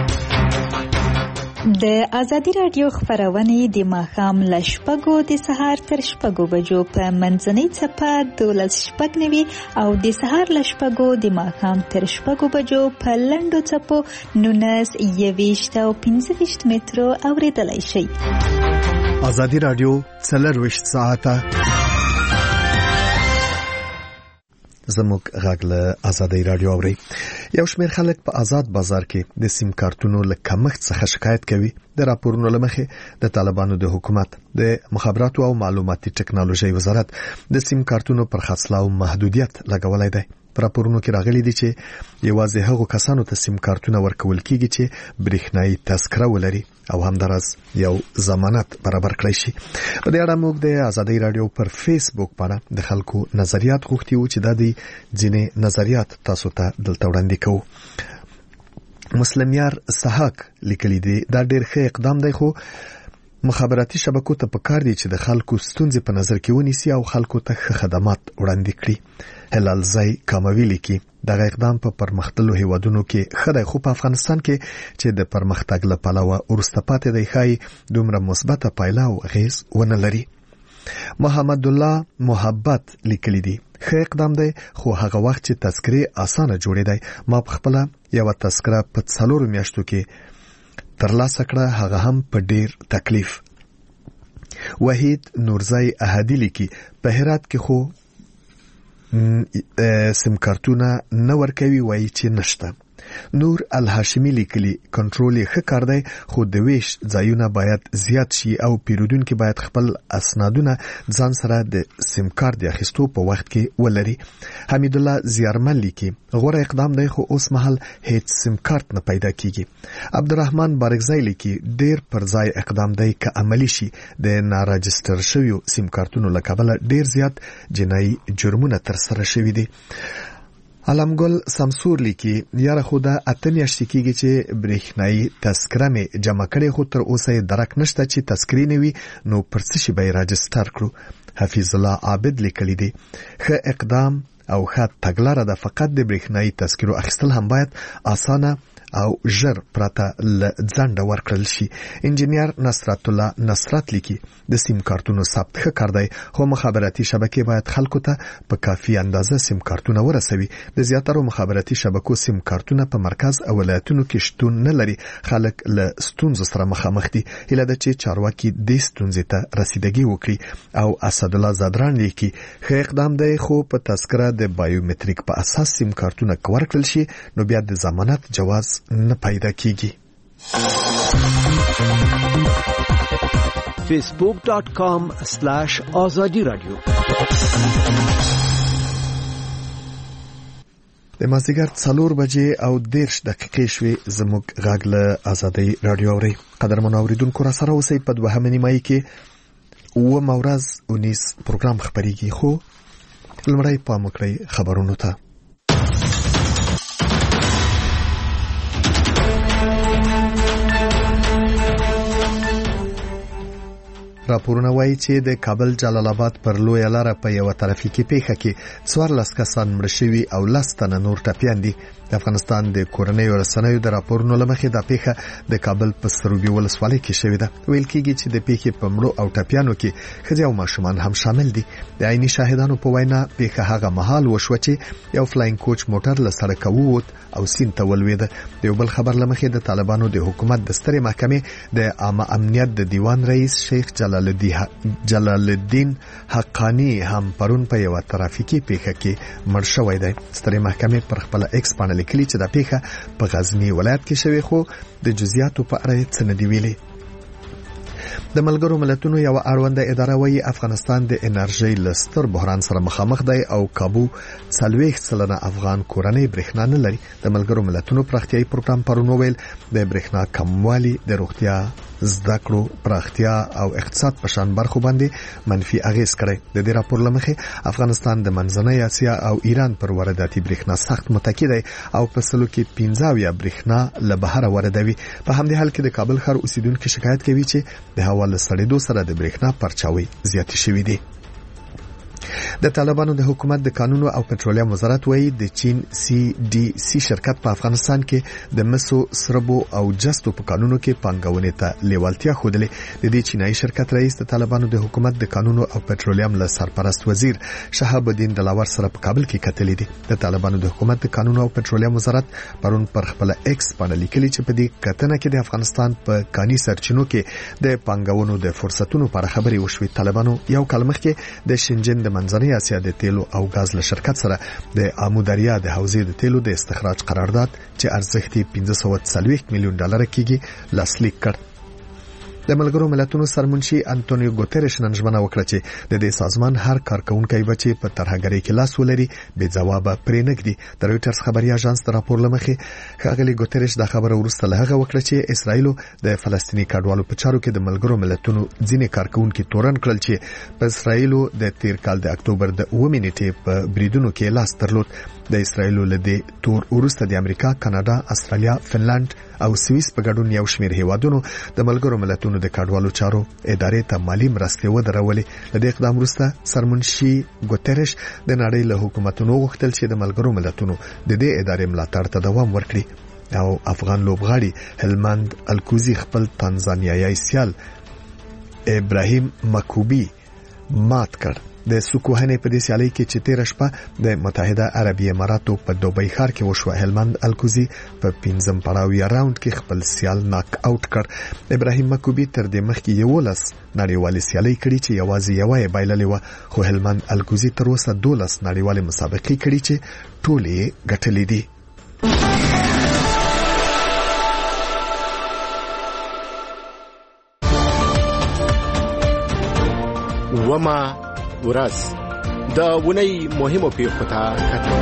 د ازادي رادیو خبرونه د ماښام له 6 د سهار تر 6 بجو په منځنۍ څپه 12:09 او د سهار له 6 د ماښام تر 6 بجو په لنډو څپو 19 او 15 مترو اوریدلای شئ. ازادي رادیو 24 ساعته زموږ غږ له ازادي رادیو اوري. یو شمېر خلک په آزاد بازار کې د سیم کارتونو له کمښت څخه شکایت کوي. د راپورونو له مخې د طالبانو د حکومت د مخابراتو او معلوماتي ټکنالوژي وزارت د سیم کارتونو پر خرڅلاو محدودیت لګولای دی. په راپورونو کې راغلي دي چې یوازې هغو کسانو ته سیم کارتونه ورکول کیږي چې برېښنايي تذکره ولري او همدارس یو ضمانت برابر کړی شي. په دې اړه موږ د ازادي رادیو پر فیسبوک باندې د خلکو نظریات غوښتي وو چې د دې ځینې نظریات تاسو ته دلته وړاندې کوو. مسلمیار سحاق لیکلي دي دا ډېر ښه اقدام دی، خو مخابراتي شبکو ته پکار دي چې د خلکو ستونزې په نظر کې ونیسي او خلکو ته ښه خدمات وړاندې کړي. هلال زای کاموي لیکي دغه اقدام په پرمختللو هیوادونو کې ښه دی، خو په افغانستان کې چې د پرمختګ له پلوه وروسته پاتې دی ښایي دومره مثبته پایله او اغېز ونه لري. محمد الله محبت لیکلی دی ښه اقدام دی، خو هغه وخت چې تذکرې اسانه جوړې دی. ما په خپله یوه تذکره په 4 میاشتو کې ترلاسه کړه، هغه هم په ډیر تکلیف. وحید نورزای احدی لیکي په هرات کې خو سیم کارتونه نه ورکوي، وایي چې نشته. نور الهاشمی لیکلی کنټرول ښه کار دی، خو د ویش ځایونه باید زیات شي او پیرودونکو باید خپل اسنادونه ځان سره د سیم کارت اخیستو په وخت کې ولري. حمید الله زیارمن لیکي غوره اقدام دی، خو اوس مهال هیڅ سیم کارت نه پیدا کیږي. عبدالرحمن بارکزای لیکي ډیر پر ځای اقدام دی که عملی شي. د ناراجستر شویو سیم کارتونو له کبله ډیر زیات جنایي جرمونه تر سره شوي دي. علمګل سمسور لیکي یاره خو دا 8 میاشتې کېږي چې برېښنايي تذکره مې جمع کړې، خو تر اوسه یې درک نشته چې تذکرې نه وي نو پر څه شي به یې راجستر کړو. حفیظ الله عابد لیکلی دی ښه اقدام او ښه تګلاره ده، فقط د برېښنايي تذکرو اخیستل هم باید اسانه او ژر پرته له ځنډه ورکړل شي. انجینیر نصرت الله نصرت لیکي د سیم کارتونو ثبت ښه کار دی، خو مخابراتي شبکې باید خلکو ته په کافي اندازه سیم کارتونه ورسوي. د زیاترو مخابراتي شبکو سیم کارتونه په مرکز او ولایتونو کې شتون نه لري. خلک له ستونزو سره مخامخ دي. هیله ده چې چارواکي دې ستونزې ته رسیدګي وکړي. او اسد الله زادران لیکي ښه اقدام دی، خو په تذکره د بایومټریک په اساس سیم کارتونه ورکړل شي نو بیا د ضمانت جواز نه پیدا کیږي. facebook.com/azadi radio. د مازدیګر 4 بجې او 10 دقیقې شوې زموږ غږ له آزادۍ رادیو اوري. قدرمنو اوریدونکو را سره اوسئ په دوهمه نیمایي کې اووم ورځ 19 پروګرام خبريږي خو لمړی پام وکړئ خبرونو ته. راپورونه وایي چې د کابل جلال آباد پر لویه لاره په یو ترافیکي پیښه کې 14 کسان مړ شوي او 10 تنه نور ټپیان دي. د افغانستان د کورنیو رسنیو د راپورونو لمخې د پیښه د کابل په سروبي ولسوالۍ کې شوې ده. ویل کېږي چې د پیښې په مړو او ټپیانو کې ښځې او ماشومان هم شامل دي. د عیني شاهدانو په وینا پیښه هغه مهال وشوه چې یو فلاینګ کوچ موټر له سړکه ووت او سیند ته ولوېد. د یو بل خبر لمخې د طالبانو د حکومت د سترې محکمې د عامه امنیت د دیوان رئیس شیخ جلال الدین حقانی هم پرون په یو ترافیکي پیښه کې مړ شوی دی. سترې محکمې پر خپل ایکس باندې لیکلي چې دا پیښه په غزنی ولایت کې شوې خو د جزئیاتو په اړه څه نه دی ویلي. د ملګرو ملتونو یو اړونده اداره وايي افغانستان د انرژي لستر بحران سره مخامخ دی او کابو 40% افغان کورنۍ برېښنا نه لري. د ملګرو ملتونو پراختیايي پروګرام پرون ویل د برېښنا کموالي د روغتیا زده کړو پراختیا او اقتصاد په شان برخو باندې منفي اغیز کړي. د دې راپور لمخې افغانستان د منځنۍ اسیا او ایران پر وارداتي برېښنا سخت متکی دی او په سلو کې 15 برېښنا له بهر واردوي. په همدې حال کې د کابل ښار اوسیدونکو شکایت کوي چې د هوا له سړېدو سره د برېښنا پرچاوي زیاتې شوې دي. د طالبانو د حکومت د قانون او پټرولیم وزارت وایي د چین CDC شرکت په افغانستان کې د مسو سربو او جستو په قانونو کې پانګونې ته لیوالتیا خوده. د دې چینایي شرکت رئیس د طالبانو د حکومت د قانون او پټرولیم له سرپرست وزیر شهاب الدین دلاور سره په کابل کې کتلې دي. د طالبانو د حکومت د قانون او پټرولیم وزارت پرون پر خپل ایکس باندې لیکلي چې په دې کتنه کې د افغانستان په کاني سرچینو کې د پانګونو د فرصتونو پر خبرې وشوي. طالبانو یو کال مخکې د شنجن د منځنۍ اسیا د تیلو او غاز له شرکت سره د امودریا د حوزې د تیلو د استخراج قرارداد چې ارزښت یې 540 میلیون ډالر کېږي لاسلیک کړ. د ملګرو ملتونو سرمنشي انټونیو ګوتریش نن ژمنه وکړه چې د دې سازمان هر کارکونکي بچي په ترهګرۍ کې لاس ولري بې ځواب پرې نګدي. د رويټرز خبري اژانس د راپور لمخې ښاغلي ګوتریش دا خبره ورسته له هغه وکړه چې اسرائیل د فلسطیني کډوالو په چارو کې د ملګرو ملتونو ځینې کارکونکي تورن کړل چې په اسرائیل د تیر کال د اکتوبر د 9 نیټې په بریدونو کې لاس درلود. د اسرائیل له دې تور ورسته د امریکا، کاناډا، استرالیا، فنلند او سویس په ګډون یو شمېر هیوادونو د ملګرو ملتونو د کډوالو چارو ادارې ته مالی مرستې ودرولې. د دې اقدام وروسته سرمنشي ګوتریش د نړۍ له حکومتونو غوښتل چې د ملګرو ملتونو د دې ادارې ملاتړ ته دوام ورکړي او افغان لوبغاړي هلمند الکوزي خپل تانزانیایي سیال ابراهیم مکوبي مات کړ. د سکوهنې په دې سیالۍ کې چې 13 شپه د متحده عربی اماراتو په دوبۍ ښار کې وشو. هلمند الکوزي په 5م پړاوي راوند کې خپل سیال ناک آوټ کړ. ابراهیم مکوبي تر دې مخکې 11 نړیوالې سیالۍ کړې چې یوازې یو یې بایللې و خو هلمند الکوزي تر اوسه 12 نړیوالې مسابقې کړې چې ټولې ګټلې دي. وما ورځ د ونی مهمو پیښو ته کتل.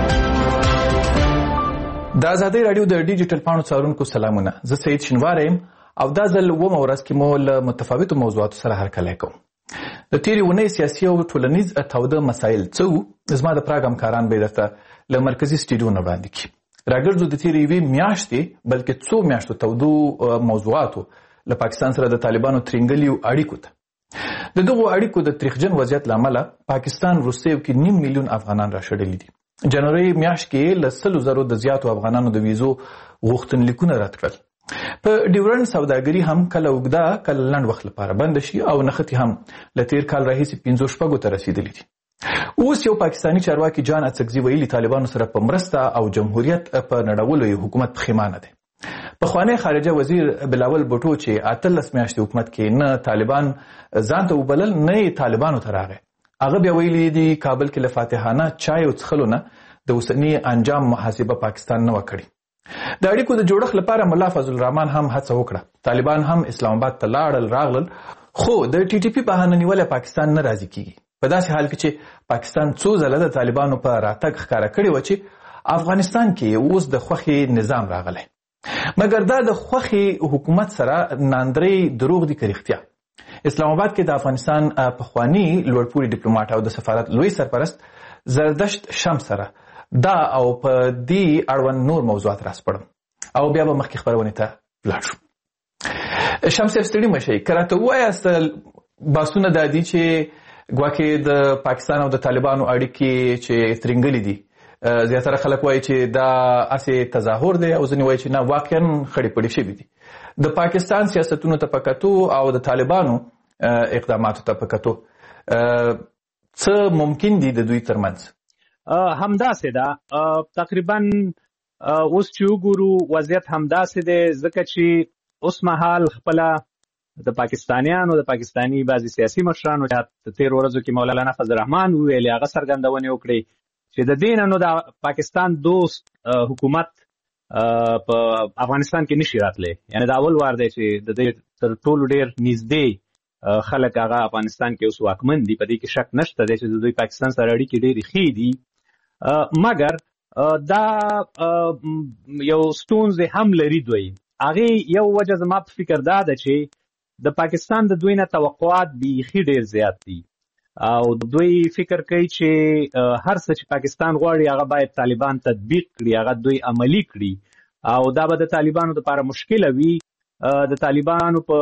د آزادۍ رادیو د ډیجیټل پاڼو څارونکو سلامونه. زه سید شینوار یم او دا ځل ومه ورځ کې مو له متفاوتو موضوعاتو سره هرکلی کوم. د تیرې ونې سیاسي او ټولنیز تاوده مسایل څه وو؟ زما د پراګ همکاران به درته له مرکزي سټوډیو نه وړاندې کړي. راګرځو د تیرې یوې میاشتې بلکې څو میاشتو تودو موضوعاتو له پاکستان سره د طالبانو ترنګلیو اړیکو ته. د دغو اړیکو د تریخجن وضعیت لامل پاکستان روسیې کې 9 میلیون افغانان راشړلي دي. جنوري میاشت کې له 100,000 د زیاتو افغانانو د ویزو غوښتنلیکونه رد کړل. په ډیورنډ سوداګري هم کله وګدا کله لنډ وخت لپاره بند شي او نختی هم له تیر کال راهیسې 15 شپږو ته رسیدلي دي. اوس یو پاکستانی چارواکي جان اڅکزي ویلي طالبانو سره په مرسته او جمهوریت په نړولو حکومت پښیمانه دی. پخوانی خارجه وزیر بلاول بوټو چې 18 میاشتې حکومت کې نه طالبان ځان ته وبلل نه طالبانو ته راغی. هغه بیا ویلي دي کابل کې له فاتحانه چای او څښلو نه د اوسني انجام محاسبه پاکستان نه وکړي. د اړیکو د جوړښت لپاره مولا فضل الرحمن هم هڅه وکړه. طالبان هم اسلام آباد ته لاړل راغلل خو د ټي ټي پی بهانه نیولې پاکستان نه راضي کیږي په داسې حال کې چې پاکستان څو ځله د طالبانو په راتګ ښکارا کړی و چې افغانستان کې اوس د خوخي نظام راغلی مګر دا د خوخي حکومت سره ناندري دروغ دي کریختیا اسلام آباد کې د افغانستان پخوانی لوړپوړي ډیپلوماټ او د سفارت لوی سرپرست زردشت شمس سره دا او په دې اړوند نور موضوعات راسپړم او بیا به مخکې خبرونه ته لاړ شو. شمس ستړي مشي کراته وایست باسونه د دې چې ګواکې د پاکستان او د طالبانو اړیکې چې ترنګلې دي زیاتره خلک وایي چې دا اسې تظاهر دی او ځینې وایي چې نه واقعا خړې پړې شوي دي د پاکستان سیاستونو ته پکاتو او د طالبانو اقداماتو ته پکاتو څه ممکن دي د دوی ترمنځ همداسې ده تقریبا اوس چې وګورو وضعیت همداسې دی ځکه چې اوس مهال خپله د پاکستانیانو د پاکستانی بعضې سیاسي مشرانو چې تېر ورځو کې مولانا فضل الرحمن وویلې هغه څرګندونې وکړې چې د دې نه نو د پاکستان دوست حکومت په افغانستان کې نشي راتلی یعنی دا اول وار دی چې د دې تر ټولو ډېر نږدې خلک هغه افغانستان کې اوس واکمن دي په دې کې شک نشته دی چې د دوی پاکستان سره اړیکې ډېرې ښې دي مګر دا یو ستونزې هم لري دوی هغې یو وجه زما په فکر دا ده چې د پاکستان د دوی نه توقعات بیخي ډېر زیات دي او دوی فکر کوي چې هر څه چې پاکستان غواړي هغه باید طالبان تطبیق کړي هغه دوی عملي کړي او دا به د طالبانو لپاره مشکله وي د طالبانو په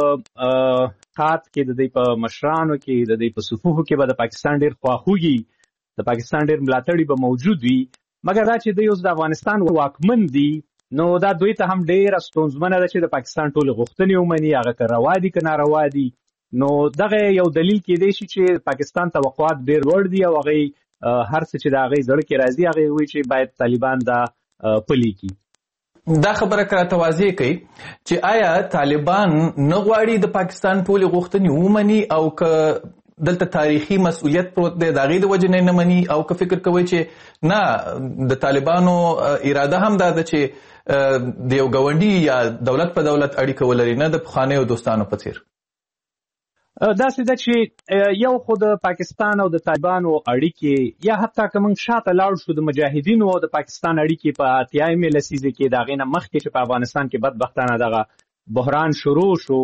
خط کې د دوی په مشرانو کې د دوی په صفوفو کې به د پاکستان ډېر خواخوږي د پاکستان ډېر ملاتړي به موجود وي مګر دا چې دوی اوس د افغانستان واکمن دي نو دا دوی ته هم ډېره ستونزمنه ده چې د پاکستان ټولې غوښتنې ومني هغه که روا دي که ناروا دي نو دغه یو دلیل کېدی شي چې پاکستان توقعات ډېر لوړ دي او هغې هر څه چې د هغې زړه کې راځي هغې وایي چې باید طالبان دا پلي کړي دا خبره که راته واضح کوي چې آیا طالبان نه غواړي د پاکستان ټولې غوښتنې ومني او که دلته تاریخي مسؤلیت پروت دی د هغې د وجې نه مني او که فکر کوي چې نه د طالبانو اراده هم دا ده چې د یو ګاونډي یا دولت په دولت اړیکه ولري نه د پخوانیو دوستانو په څیر داسې ده چې یو خو د پاکستان او د طالبانو اړیکې یا حتی که موږ شاته لاړ شو د مجاهدینو او د پاکستان اړیکې په اتیایمې لسیزې کې د هغې نه مخکې چې په افغانستان کې بدبختانه دغه بحران شروع شو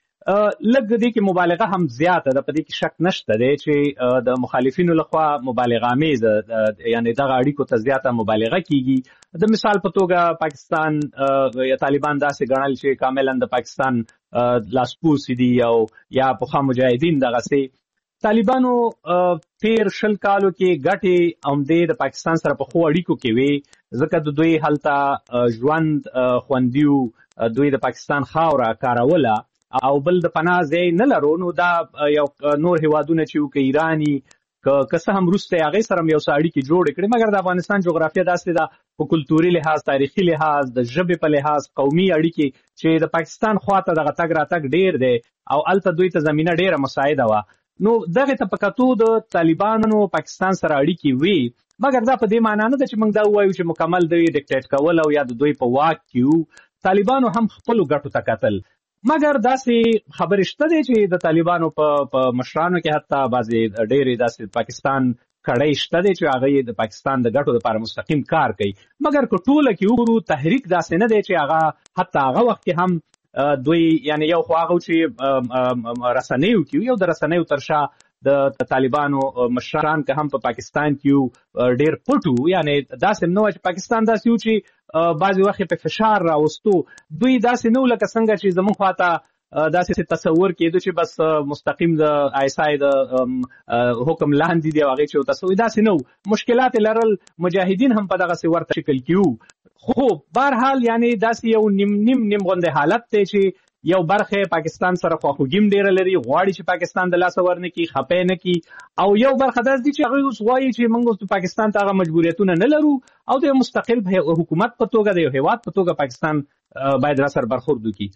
لږ د دې کې مبالغه هم زیاته ده په دې کې شک نشته دی چې د مخالفینو لخوا مبالغه امیزه یعنی دغه اړیکو ته زیاته مبالغه کیږي د مثال په توګه پاکستان یا طالبان داسې ګڼل چې کاملا د پاکستان لاسپوڅي دي او یا پخوا مجاهدین دغسې طالبانو تېر 20 کالو کې ګټې عمدې د پاکستان سره په ښو اړیکو کې وې ځکه د دوی هلته ژوند خوندي و دوی د پاکستان خاوره کاروله او بل د پناه ځای نه لرو نو دا یو نور هیوادونه چې وو که ایراني که څه هم وروسته یې هغې سره هم یو څه اړیکې جوړې کړې مګر د افغانستان جغرافیه داسې ده په کلتوري لحاظ تاریخي لحاظ د ژبې په لحاظ قومي اړیکې چې د پاکستان خواته دغه تګ راتګ ډېر دی او هلته دوی ته زمینه ډېره مساعده وه نو دغې ته په کتو د طالبانو پاکستان سره اړیکې وي مګر دا په دې معنا نه ده چې موږ دا ووایو چې مکمل دوی ډیکټیټ کول او یا د دوی په واک کې وو طالبانو هم خپلو ګټو ته کتل مګر داسې خبرې شته دی چې د طالبانو په مشرانو کې حتی بعضې ډېرې داسې پاکستان کړۍ شته دی چې هغه د پاکستان د ګټو لپاره مستقیم کار کوي مګر که ټوله کې وګورو تحریک داسې نه دی چې هغه حتی هغه وخت کې هم دوی یعنی یو خو هغه چې رسنیو کې یو د رسنیو تر شا د طالبانو مشران که هم په پاکستان کې ډېر پټ وو یعنی داسې نه وه چې پاکستان داسې وو چې بعضې وخت په فشار راوستو دوی داسې نه وو لکه څنګه چې زموږ خواته داسې تصور کېدو چې بس مستقیم د آیسای د حکم لاندې دی او هغې چې تصور داسې نه وو مشکلات یې لرل مجاهدین هم په دغسې ورته شکل کې وو خو بهرحال یعنی داسې یو نیم غوندې حالت دی چې یو برخه پاکستان سره خواخوږي ډیره لري غواړي چې پاکستان د لاسه ورنه کی خپه نه کی او یو برخه داس دي چې هغه اوس غواړي چې موږ د پاکستان ته مجبوریتونه نه لرو او د مستقل حکومت په توګه د یو هیواد په توګه پاکستان باید را سره برخورد وکړي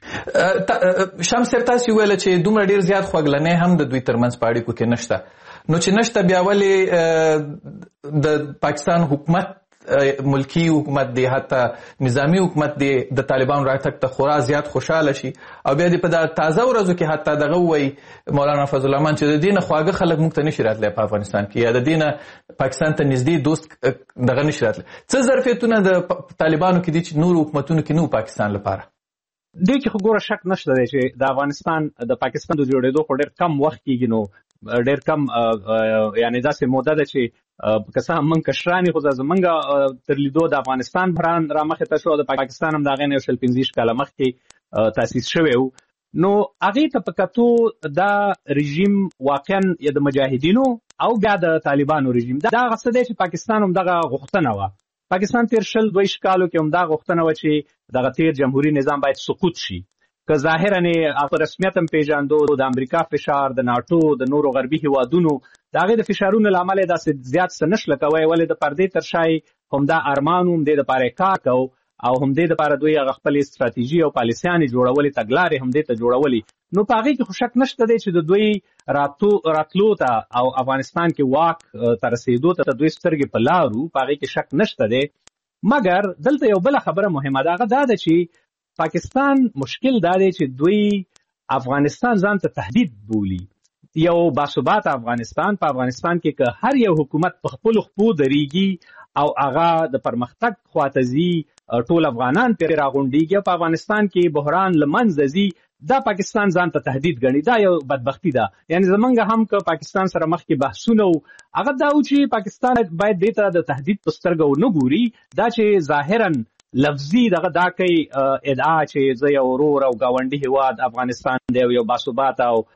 شمس تاسو ویل چې دومره ډیر زیات خوګلنې هم د دوی ترمنځ په اړیکو کې نشته نو چې نشته بیا ولې د پاکستان حکومت ملکی حکومت دی حتی نظامی حکومت دی د طالبانو راتګ ته خورا زیات خوشاله شي او بیا دې په دا تازه ورځو کې حتی دغه وایي مولانا فضل الرحمن چې د دې نه خواږه خلک موږ ته نشي راتلی په افغانستان کې یا د دې نه پاکستان ته نږدې دوست دغه نشي راتلی. څه ظرفیتونه د طالبانو کې دي چې نورو حکومتونو کې نه پاکستان لپاره؟ دې کې خو ګوره شک نشته دی چې د افغانستان د پاکستان د جوړېدو خو ډېر کم وخت کېږي نو ډېر کم یعنې داسې موده ده چې که څه هم موږ کشران یو خو زموږ تر لیدو د افغانستان بحران رامخې ته شو د پاکستان هم د هغې نه 15 کاله مخکې تاسیس شوی و. نو هغې ته په کتو دا رژیم واقعا یا د مجاهدینو او بیا د طالبانو رژیم دا هغه څه دی چې پاکستان هم دغه غوښتنه وه. پاکستان تیر 22 کالو کې هم دا غوښتنه وه چې دغه تیر جمهوري نظام باید سقوط شي. که ظاهرا په رسمیت هم پیژاندو د امریکا فشار د ناټو د نورو غربي هیوادونو د هغې د فشارونو له امله داسې زیات څه نشله کوی ولې د پردې تر شا یې همدا ارمان و همدې دپاره یې کار کو او همدې دپاره دوی هغه خپلې استراتیژي او پالیسیانې جوړولې تګلارې همدې ته جوړولې. نو په هغې کې خو شک نشته دی چې د دوی راتلو ته او افغانستان کې واک ته رسېدو ته دوی سترګې په لارو په هغې کې شک نشته دی. مګر دلته یو بله خبره مهمه ده هغه دا ده چې پاکستان مشکل دا دی چې دوی افغانستان ځان ته تهدید بولي. یو باثباته افغانستان په افغانستان کې که هر یو حکومت په خپلو خپو درېږي او هغه د پرمختګ خواته ځي ټول افغانان پرې راغونډېږي او په افغانستان کې بحران له منځه ځي دا پاکستان ځان ته تهدید ګڼي. دا یو بدبختي ده. یعنې زمونږ هم که پاکستان سره مخکې بحثونه و هغه دا و چې پاکستان باید دې ته د تهدید په سترګه ونه ګوري. دا چې ظاهرا لفظي دغه دا کوي ادعا چې زه یو ورور او ګاونډي هیواد افغانستان دی او یو باثباته او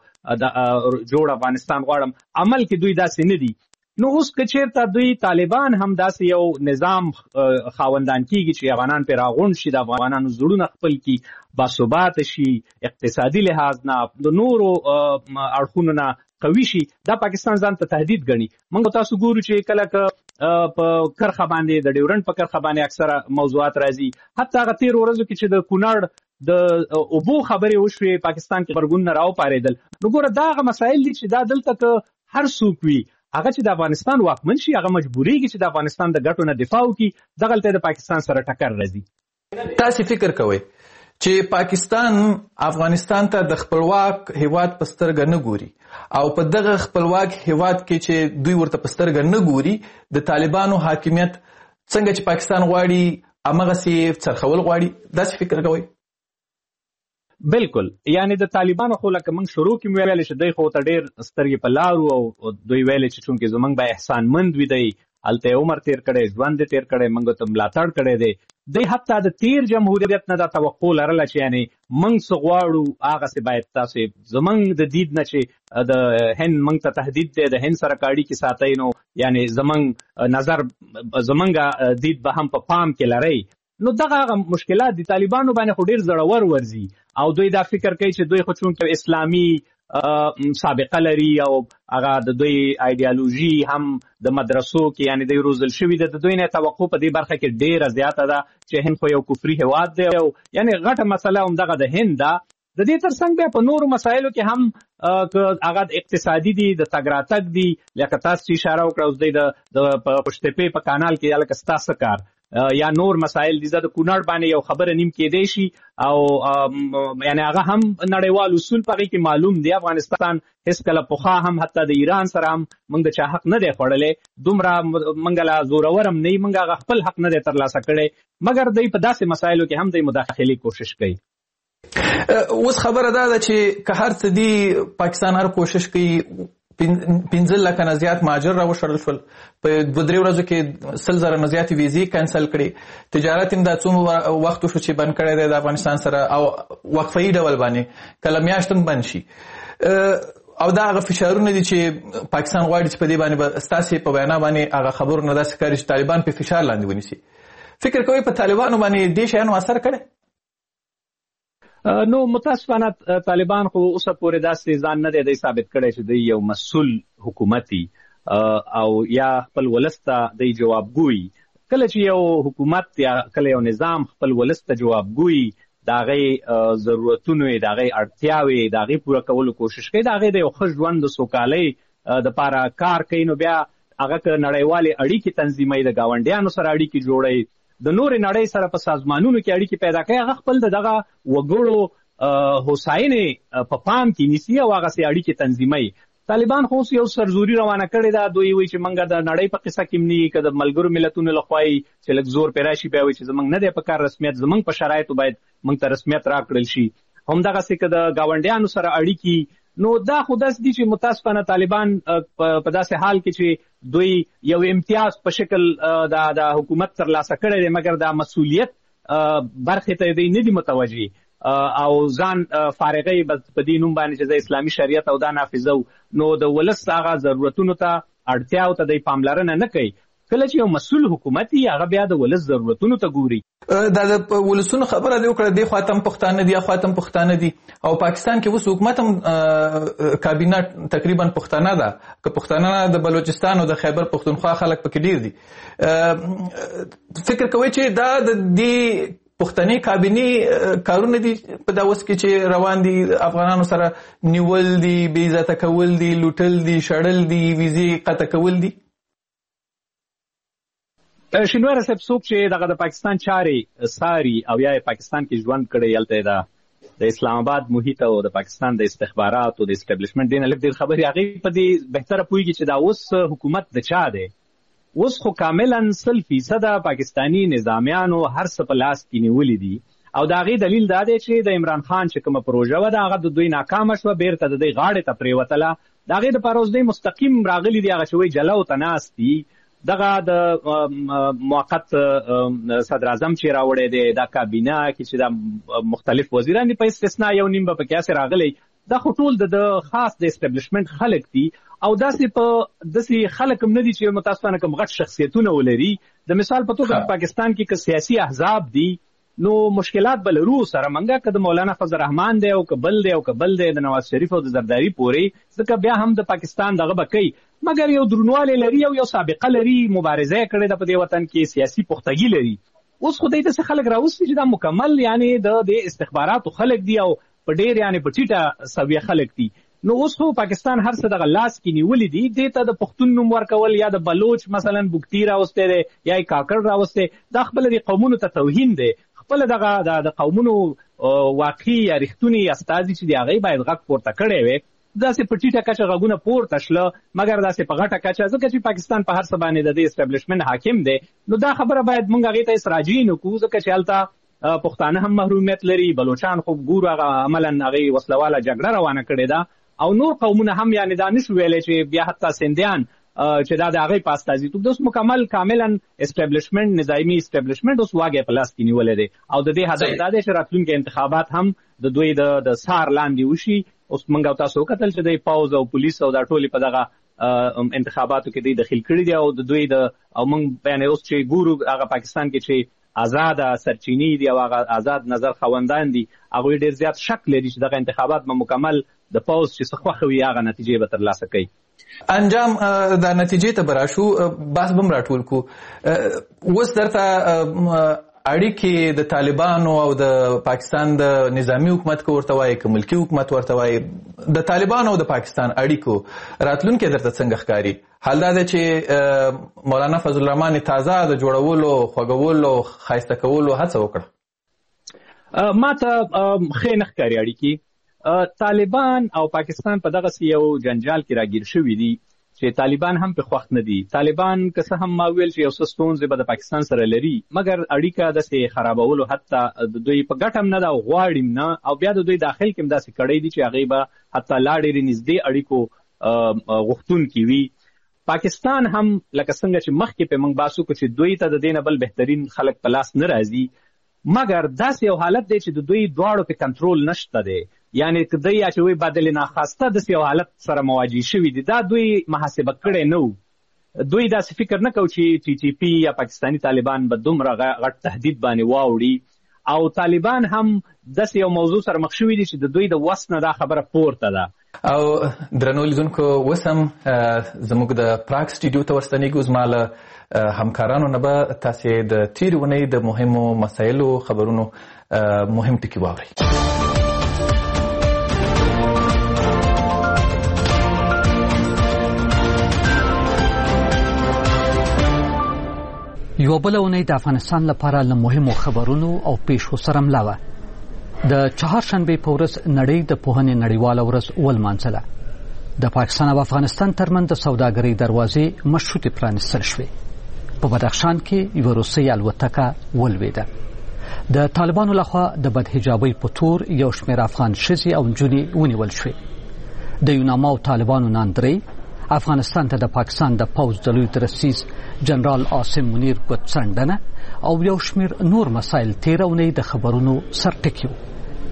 جوړ افغانستان غواړم عمل کې دوی داسې نه دي. نو اوس که چېرته دوی طالبان هم داسې یو نظام خاوندان کېږي چې افغانان پرې راغونډ شي د افغانانو زړونه خپل کړي باثباته شي اقتصادي لحاظ نه د نورو اړخونو نه قوي شي دا پاکستان ځان ته تهدید ګڼي. موږ تاسو ګورو چې کله که په کرخه باندې د ډیورنډ په کرخه باندې اکثره موضوعات راځي حتی هغه تېرو ورځو کې چې د کونړ د اوبو خبرې وشوې پاکستان کې غبرګونونه راوپارېدل. نو ګوره دا هغه مسایل دي چې دا دلته که هر څوک وي هغه چې د افغانستان واکمن شي هغه مجبورېږي چې د افغانستان د ګټو نه دفاع وکړي دغلته د پاکستان سره ټکر راځي. تاسې فکر کوئ چې پاکستان افغانستان ته د خپلواک هیواد په سترګه نه ګوري او په دغه خپلواک هیواد کې چې دوی ورته په سترګه نه ګوري د طالبانو حاکمیت څنګه چې پاکستان غواړي همغسې څرخول غواړي داسې فکر کوئ؟ بالکل. یعنی د طالبانو خو لکه موږ شروع کې مې ویلې چې دوی خو ته ډېر سترګې په لارو او دوی ویلې چې چونکې زموږ به احسانمند وي دی هلته یې عمر تېر کړی ژوند یې تېر کړی موږ ته ملاتړ کړی دی. دوی حتی د تیر جمهوریت نه دا توقع لرله چې یعنې موږ څه غواړو هغسې باید تاسې زموږ د دید نه چې د هند موږ ته تهدید دی د هند سره که اړیکې ساتئ نو یعنې زموږ نظر زموږ دید به هم په پام کې لرئ. نو دغه هغه مشکلات دي طالبانو باندې خو ډېر زړور ورځي او دوی دا فکر کوي چې دوی خو چونکې اسلامي سابقه لري او هغه د دوی ایډیالوژي هم د مدرسو کې یعنې دوی روزل شوي ده د دوی نه توقع په دې برخه کې ډېره زیاته ده چې هند خو یو کفري هیواد دی او یعنې غټه مسله همدغه د هند ده. د دې ترڅنګ بیا په نورو مسایلو کې هم هغه اقتصادي دي د تګ راتګ دي لکه تاسو چې اشاره وکړه اوس دوی د پشتپې په کانال کې هلکه ستا څه کار یا نور مسایل دي. زه د کونړ باندې یو خبره نیم کېدی شي او یعنې هغه هم نړیوال اصول په هغې کې معلوم دی. افغانستان هېڅکله پخوا هم حتی د ایران سره هم موږ د چا حق نه دی خوړلی دومره موږ له زورور هم نه یي موږ هغه خپل حق نه دی ترلاسه کړی مګر دوی په داسې مسایلو کې هم دوی مداخلې کوشش کوي. اوس خبره دا ده چې که هر څه دي پاکستان هر کوشش کوي 15 لکه نه زیات مهاجر راوشړل شول په 2-3 ورځو کې 100,000 نه زیاتې ویزې کینسل کړې تجارت هم دا څومره وخت وشو چې بند کړی دی د افغانستان سره او وقفه‌ایي ډول باندې کله میاشت هم بند شي او دا هغه فشارونه دي چې پاکستان غواړي چې په دې باندې به ستاسې په وینا باندې هغه خبرو نه داسې ښکاري چې طالبان په فشار لاندې ونیسي. فکر کوئ په طالبانو باندې دې شیانو اثر کړی؟ نو متاسفانه طالبان خو اوسه پورې داسې ځان نه دی ثابت کړی چې دوی یو مسؤل حکومتي او یا خپل ولس ته دوی جوابګوي. کله چې یو حکومت یا کله یو نظام خپل ولس ته جوابګوي د هغې ضرورتونو یې د هغې اړتیاوې د هغې پوره کولو کوشش کوي د هغې د یو ښه ژوند د سوکالۍ دپاره کار کوي نو بیا هغه ک نړیوالې اړیکې تنظیموي، د گاونډیانو سره اړیکې جوړوي، د نور نړۍ سره په سازمانونو کې اړیکې پیدا کوي، هغه خپل دغه وګړو هوساینې په پام کې نیسي او هغه سي اړیکې تنظیموي. طالبان خو یو سرزوري روانه کړې ده، دوی وایي چې موږ د نړۍ په قصه کې مني که د ملګرو ملتونو لخوا چې لږ زور پې راشي بیا وایي چې زموږ نه دی په کار رسمیت، زموږ په شرایطو باید موږ ته رسمیت راکړل شي. همدغسې که د ګاونډیانو سره اړیکې، نو دا خو داسې دي چې متاسفانه طالبان په داسې حال کې چې دوی یو امتیاز په شکل د حکومت ترلاسه کړی دی، مګر دا مسؤلیت برخې ته دوی نه دي متوجه او ځان فارغوي په دې نوم باندې چې د اسلامي شریعت او دا نافظو، نو د ولس هغه ضرورتونو ته اړتیاو ته دوی پاملرنه نه کوي. کله چې یو مسؤل حکومت وي هغه بیا د ولس ضرورتونو ته ګوري. دا د ولسونو خبره دی وکړه، دی خواته هم پښتانه دي خواته هم پښتانه دي، او پاکستان کې اوس حکومت هم کابینه تقریبا پښتانه ده، که پښتانه د بلوچستان او د خیبر پښتونخوا خلک پکې ډیر دي. فکر کوئ چې دا د دې پښتني کابینې کارونه دي په دا اوس کې چې روان دي، افغانانو سره نیول دي، بې عزته کول دي، لوټل دي، شړل دي، ویزې قطع کول دي؟ شینواره صاحب څوک چې دغه د پاکستان چارې ساري او یا پاکستان کې ژوند کړی، هلته د اسلام آباد محیط او د پاکستان د استخباراتو د اسټابلیشمنټ دې نه لږ ډېر خبرې هغې په دې بهتره پوهېږي چې دا اوس حکومت د چا دی. اوس خو کاملا 100% پاکستانی نظامیانو هر څه په لاس کې نیولي دي، او د هغې دلیل دا دی چې د عمران خان چې کومه پروژه وه د هغه د دوی ناکامه شوه، بیرته د دوی غاړې ته پرېوتله. د هغې دپاره اوس دوی مستقیم راغلي دي، هغه چې وایي جلو ته ناست دي. دغه د موقت صدر اعظم چې راوړی دی، دا کابینه کې چې دا مختلف وزیران دي، په استثنا یو نیم به پکې هسې راغلی، دا خو ټول د خاص د اسټابلیشمنټ خلک دي، او داسې خلک هم نه دي چې متاسفانه کوم غټ شخصیتونه ولري. د مثال په توګه پاکستان کې که سیاسي احزاب دي نو مشکلات به لرو سره منګه، که د مولانا فضل الرحمن دی او که بل دی او که بل دی د نواز شریف او د زرداری پورې، ځکه بیا هم د پاکستان دغه به کوي، مګر یو درنوالی لري او یو سابقه لري، مبارزه یې کړې ده په دې وطن کې، سیاسي پختګي لري. اوس خو دوی داسې خلک راوستي چې دا مکمل یعنې د استخباراتو خلک دي او په ډېر یعنې په ټیټه سویه خلک دي. نو اوس خو پاکستان هر څه دغه لاس کې نیولي دي، دې ته د پښتون نوم ورکول یا د بلوچ مثلا بوکتي راوستی دی یا یې کاکړ راوستی، دا خپله دې قومونو ته توهین دی. خپله دغه د قومونو واقعي یا رښتوني استازي چې د هغې باید غږ پورته کړی وی، داسې په ټیټه کچه غږونه پورته شله، مګر داسې په غټه کچه، ځکه چې پاکستان په هر څه باندې د دې اسټابلیشمنټ حاکم دی. نو دا خبره باید موږ هغې ته اسراجي نه کړو، ځکه چې هلته پښتانه هم محرومیت لري، بلوچان خو ګورو هغه عملا هغې وسلواله جګړه روانه کړې ده، او نور قومونه هم یعنې دا نشو ویلی چې بیا حتی سندیان چې دا د هغې په استازیتوب د اوس مکمل کاملا اسټابلیشمنټ، نظامي اسټابلیشمنټ اوس واګی په لاس کې نیولی دی، او د دې هدف دا دی چې راتلونکي انتخابات هم د دوی د سار لاندې وشي. اوس موږ او تاسو وکتل چې د پوځ او پولیس او دا ټولې په دغه انتخاباتو کې دوی دخیل کړي دي، او د دوی او موږ یعنې اوس چې ګورو هغه پاکستان کې چې آزاد سرچینې دي او هغه آزاد نظر خوندان دي، هغوی ډېر زیات شک لري چې دغه انتخابات به مکمل د پوځ چې څه خوښه وي هغه نتیجې به ترلاسه کوي. انجام دا نتیجې ته به راشو، بحث به هم راټول کړو. اوس درته اړیکې د طالبانو او د پاکستان د نظامی حکومت که ورته وایي که ملکي حکومت ورته وایي، د طالبانو او د پاکستان اړیکو راتلونکی درته څنګه ښکاري؟ حال دا دی چې مولانا فضل الرحمن تازه د جوړولو، خوږولو، ښایسته کولو هڅه وکړه. ما ته ښې نه ښکاري اړیکې. طالبان او پاکستان په دغسې یو جنجال کې راګیر شوي دي چې طالبان هم په خوښ نه دي. طالبان که څه هم ما ویل چې یو څه ستونزې به د پاکستان سره لري، مګر اړیکه داسې خرابولو حتی د دوی په ګټه هم نه ده او غواړي هم نه، او بیا د دوی داخل کې هم داسې کړی دي چې هغې به حتی لا ډېرې نږدې اړیکو غوښتونکي وي. پاکستان هم لکه څنګه چې مخکې پې موږ بحث وکړو چې دوی ته د دې نه بل بهترین خلک په لاس نه راځي، مګر داسې یو حالت دی چې د دوی دواړو په کنټرول نشته دی، یعنې که دوی چې وایي بدل ناخواسته داسې یو حالت سره مواجه شوي دي، دا دوی محاسبه کړی نه و. دوی داسې فکر نه کوي چې ټي ټي پي یا پاکستاني طالبان به دومره غټ تهدید باندې واوړي، او طالبان هم داسې یو موضوع سره مخ شوي دي چې د دوی د وس نه دا خبره پورته ده. او درنو لیدونکو، اوس هم زموږ د پراګ سټوډیو ته ورستنیږو. زما له همکارانو نه به تاسې د تېرې اونۍ د مهمو مسایلو خبرونو مهم ټکي واورئ. یو بل اونۍ د افغانستان لپاره له مهمو خبرونو او پیښو سره مله وه. د چهارشنبې په ورځ نړۍ د پوهنې نړیواله ورځ ولمانځله. د پاکستان او افغانستان ترمنځ د سوداګرۍ دروازې مشروطې پرانیستل شوې. په بدخشان کې یوه روسۍ الوتکه ولوېده. د طالبانو لخوا د بدحجابۍ په تور یو شمېر افغان ښځې او نجونې ونیول شوې. د یوناما او طالبانو ناندرۍ افغانستان ته د پاکستان د پوځ د لوی درسیز جنرال عاصم منیر ګوتڅنډنه او یو شمېر نور مسایل تېره اونۍ د خبرونو سرټکي وو.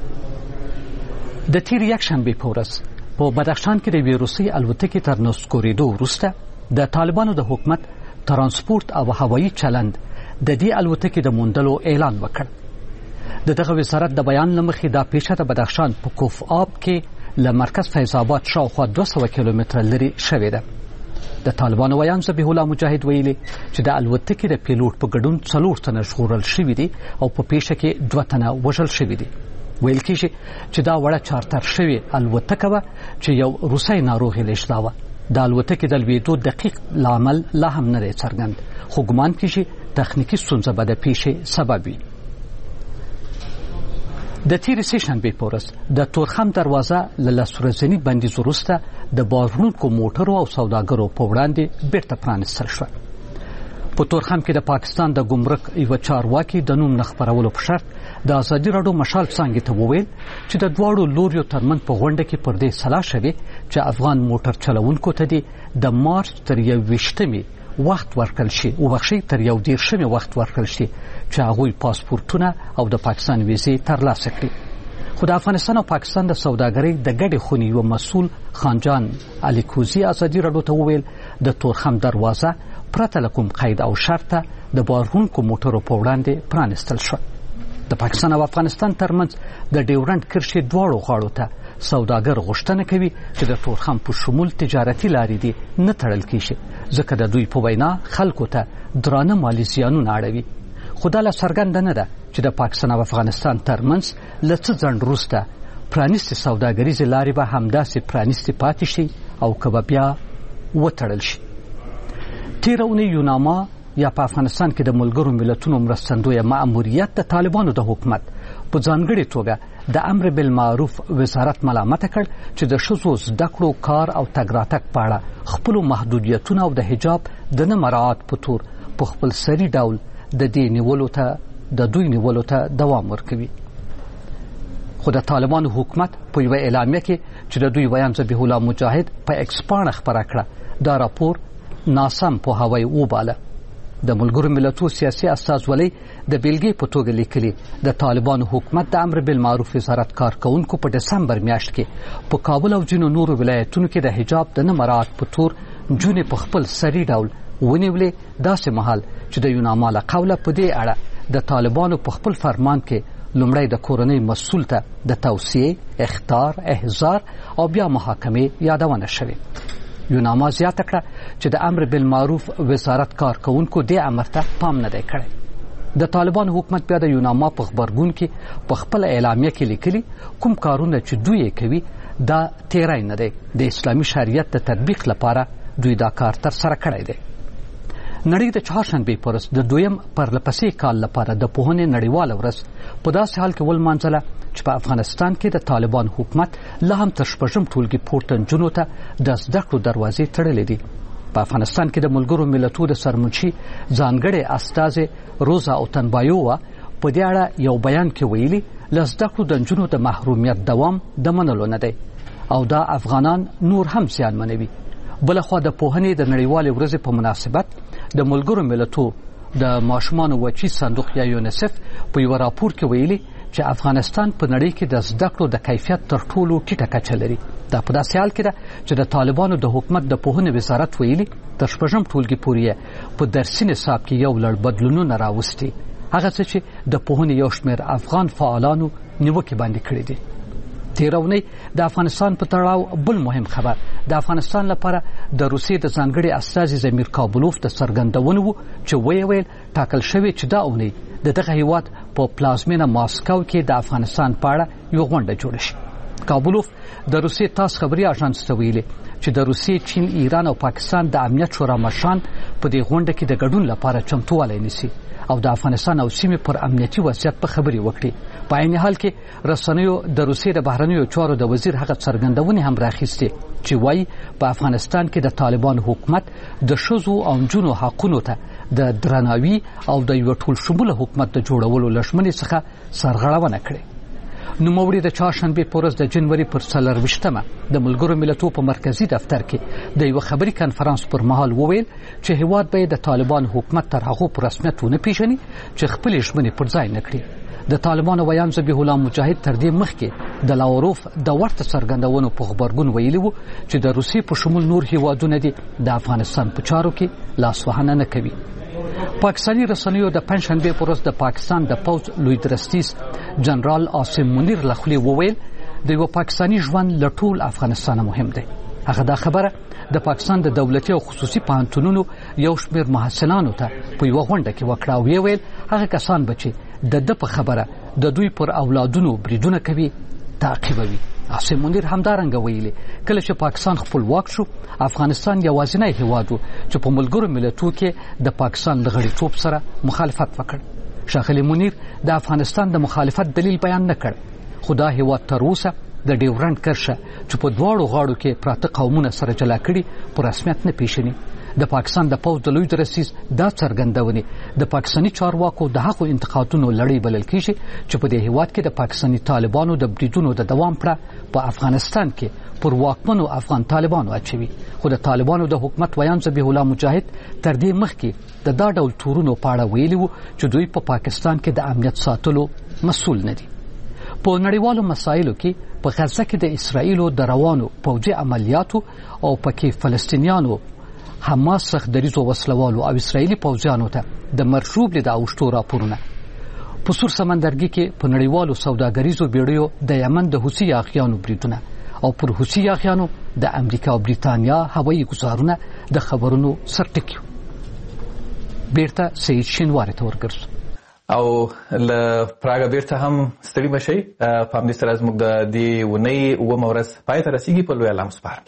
د تېرې یکشنبې په ورځ په بدخشان کې د یوې روسۍ الوتکې تر نسکورېدو وروسته د طالبانو د حکومت ترانسپورت او هوایي چلند د دې الوتکې د موندلو اعلان وکړ. د دغه وزارت د بیان له مخې دا پیښه د بدخشان په کوف آب کې له مرکز فیض آباد شاوخوا 200 کیلومتره لرې شوې ده. د طالبانو ویان ذبیح الله مجاهد ویلي چې د الوتکې د پیلوټ په ګډون 4 تنه ژغورل شوي دي او په پیښه کې 2 تنه وژل شوي دي. ویل کېږي چې دا وړه چارتر شوې الوتکه وه چې یو روسۍ ناروغ یې لېږداوه. د الوتکې د لوېدو دقیق لامل لا هم نه دی څرګند، خو ګمان کېږي تخنیکي ستونزه به د پیښې سبب وي. د تېرې سې شنبې په ورځ د تورخم دروازه له 10 ورځني بندیز وروسته د بارونکو موټرو او سوداګرو په وړاندې بیرته پرانیستل شوه. په تورخم کې د پاکستان د ګمرک یوه چارواکي د نوم نه خپرولو په شرط د ازادي راډیو مشال څانګې ته وویل چې د دواړو لوریو ترمنځ په غونډه کې پر دې سلا شوې چې افغان موټر چلوونکو ته دې د مارچ تر 21 وخت ورکړل شي تر 11 وخت ورکړل شي چې هغوی پاسپورتونه او د پاکستان ویزې ترلاسه کړي. خو د افغانستان او پاکستان د سوداګرۍ د ګډې خونې یو مسؤل خانجان علي کوزي ازادي راډیو ته وویل د تورخم دروازه پرته له کوم قید او شرطه د بارونکو موټرو په وړاندې پرانیستل شوه. د پاکستان او افغانستان ترمنځ د ډیورنډ کرښې دواړو غاړو ته سوداګر غوښتنه کوي چې د تورخم په شمول تجارتي لارې دې نه تړل کېږي، ځکه د دوی په وینا خلکو ته درانه مالي زیانونه اړوي. خو دا لا څرګنده نه ده چې د پاکستان او افغانستان ترمنځ له څه ځنډ وروسته پرانیستې سوداګریزې لارې به همداسې پرانیستې پاتې شي او که به بیا وتړل شي. تېره اونۍ یوناما یا په افغانستان کې د ملګرو ملتونو مرستندویه مأموریت د طالبانو د حکومت په ځانګړې توګه د امر بالمعروف وزارت ملامته کړ چې د ښځو زده کړو، کار او تګ راتګ په اړه خپلو محدودیتونه او د حجاب د نه مراعات په تور په خپل سري ډول د دوی نیولو ته دوام ورکوي. خو د طالبانو حکومت په یوه اعلامیه کې چې د دوی ویان ذبیح الله مجاهد په ایکس پاڼه خپره کړه دا راپور ناسم پوهاوی وباله. د ملګرو ملتونو سیاسي استازولۍ د بیلګې په توګه لیکلي د طالبانو حکومت د امر بالمعروف وزارت کارکونکو په دسمبر میاشت کې په کابل او ځینو نورو ولایتونو کې د حجاب د نه مراعات په تور نجونې په خپل سري ډول ونیولې، داسې مهال چې د یوناما له قوله په دې اړه د طالبانو په خپل فرمان کې لومړی د کورنۍ مسؤل ته د توصیې، اخطار، احضار او بیا محاکمې یادونه شوې. یوناما زیاته کړه چې د امر بالمعروف وزارت کارکونکو دې امر ته پام نه دی کړی. د طالبانو حکومت بیا د یوناما په خبرګون کې په خپل اعلامیه کې لیکلي کوم کارونه چې دوی کوي دا تیری نه دی، د اسلامي شریعت د تطبیق لپاره دوی دا کار تر سره کړی دی. نړۍ د چهارشنبې په ورځ د دویم پرلپسې کال لپاره د پوهنې نړیواله ورځ په داسې حال کې ولمانځله چې په افغانستان کې د طالبان حکومت لا هم تر 6 ټولګي پورته نجونو ته د زده کړو دروازې تړلې دي. په افغانستان کې د ملګرو ملتونو د سرمنشي ځانګړې استازې روزا اوتنبایووا په دې اړه یو بیان کې ویلي له زده کړو د نجونو د محرومیت دوام د منلو نه دی او دا افغانان نور هم زیانمنوي. بلخوا د پوهنې د نړیوالې ورځې په مناسبت د ملګرو ملتونو د ماشومانو وچی صندوق یا یونیسف په یو راپور کې ویلي چې افغانستان په نړۍ کې د زده کړو د کیفیت تر ټولو ټیټه کچه لري. دا په داسې حال کې ده چې د طالبانو د حکومت د پوهنې وزارت ویلي تر 6 ټولګي پورې په درسي نصاب کې یو لړ بدلونونه راوستي، هغه څه چې د پوهنې یو شمېر افغان فعالانو نیوکې باندې کړې دي. تېره اونۍ د افغانستان په تړاو بل مهم خبر د افغانستان لپاره د روسیې د ځانګړي استازي زمیر کابلوف د څرګندونې و چې ویل ټاکل شوی چې دا اونۍ د دغه هیواد په پلازمینه ماسکو کې د افغانستان په اړه یو غونډه جوړه شي. کابلوف د روسیې تاس خبري اژانس ته ویلي چې د روسیې، چین، ایران او پاکستان د امنیت شورا مشران په دې غونډه کې د ګډون لپاره چمتووالی نیسي او د افغانستان او سیمې پر امنیتي وضعیت په خبرې وکړي. په عین حال کې رسنیو د روسیې د بهرنیو چارو د وزیر هغه څرګندونې هم راخیستې چې وایي په افغانستان کې د طالبانو حکومت د ښځو او نجونو حقونو ته د درناوي او د یو ټول شموله حکومت د جوړولو له ژمنې څخه سرغړونه کړې. نوموړي د چهارشنبې په ورځ د جنوري پر 24مه د ملګرو ملتونو په مرکزي دفتر کې د یو خبري کانفرنس پر مهال وویل چې هیواد به د طالبان حکومت تر هغه په رسمیت ونه پیژني چې خپل ژمنې پر ځای نه کړي. د طالبانو ویان ذبیح الله مجاهد تر دې مخکې د لاوروف د ورته څرګندونو په خبرګون ویلي وو چې د روسیې په شمول نور هیوادونه دي د افغانستان په چارو کې لاسوهنه نه کوي. پاکستاني رسنیو د پنځشنبې په ورځ د پاکستان د پوځ لوی درستیز جنرال عاصم منیر له خولې وویل د یو پاکستاني ژوند له ټول افغانستان مهم دی. هغه دا خبره د پاکستان د دولتي او خصوصي پوهنتونونو یو شمېر محصلانو ته په یوه غونډه کې وکړه او ویل هغه کسان به چې د ده په خبره د دوی پر اولادونو بریدونه کوي تعقیبوي. عاصم منیر همدارنګه ویلي کله چې پاکستان خپلواک شو افغانستان یوازینی هیواد و چې په ملګرو ملتونو کې د پاکستان له غړیتوب سره مخالفت وکړ. ښاغلی منیر د افغانستان د مخالفت دلیل بیان نه کړ خو دا هیواد تر اوسه د ډیورنډ کرښه چې په دواړو غاړو کې پراته قومونه سره جلا کړي په رسمیت نه پیژني. د پاکستان د پوځ د لوی درستیز دا څرګندونې د پاکستاني چارواکو د هغو انتقادونو لړۍ بلل کېږي چې په دې هیواد کې د پاکستاني طالبانو د بریدونو د دوام پړه په افغانستان کې پر واکمنو افغان طالبانو اچوي. خو د طالبانو د حکومت ویان ذبیح الله مجاهد تر دې مخکې د دا ډول تورونو په اړه ویلي وو چې دوی په پاکستان کې د امنیت ساتلو مسؤل نه دي. په نړیوالو مسایلو کې په غزه کې د اسرائیلو د روانو پوځي عملیاتو او پکې فلسطینیانو حماس سخت دریځو وسلوالو او اسرائیلي پوځیانو ته د مرشوب لید اوشتو راپورونه. په سور سمندرګي کې په نړیوالو سوداګریزو بیړیو د یمن د حوثي یاغیانو بریدونه او پر حوثي یاغیانو د امریکا او بریتانیا هوایي ګزارونه د خبرونو سرټکي. بیرته سید شینواری ته ورګرځو او له پراګه بیرته هم ستړي مشي. په همدې سره زموږ د دې ونې اومه ورځ پای ته رسیږي. په لوی اعلان سپارم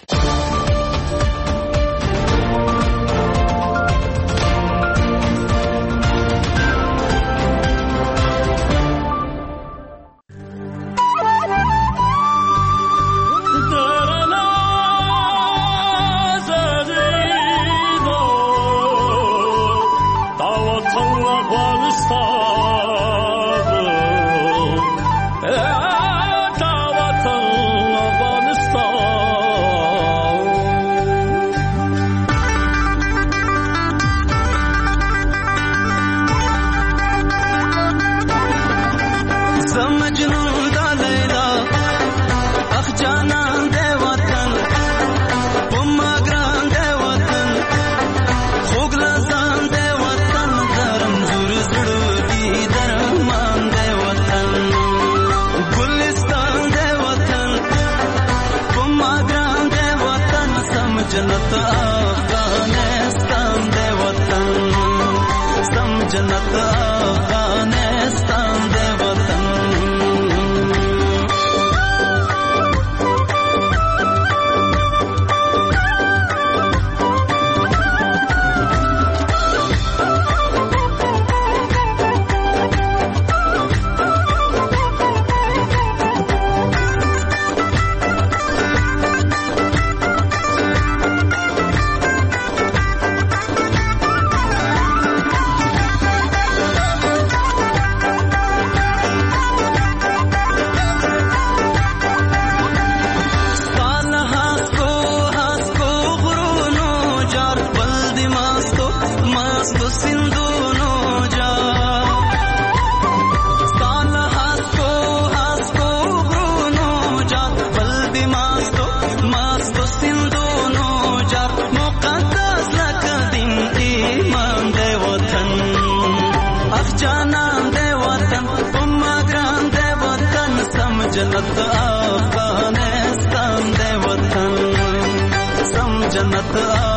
जन्नत अफगानिस्तान दे वतन सम जन्नत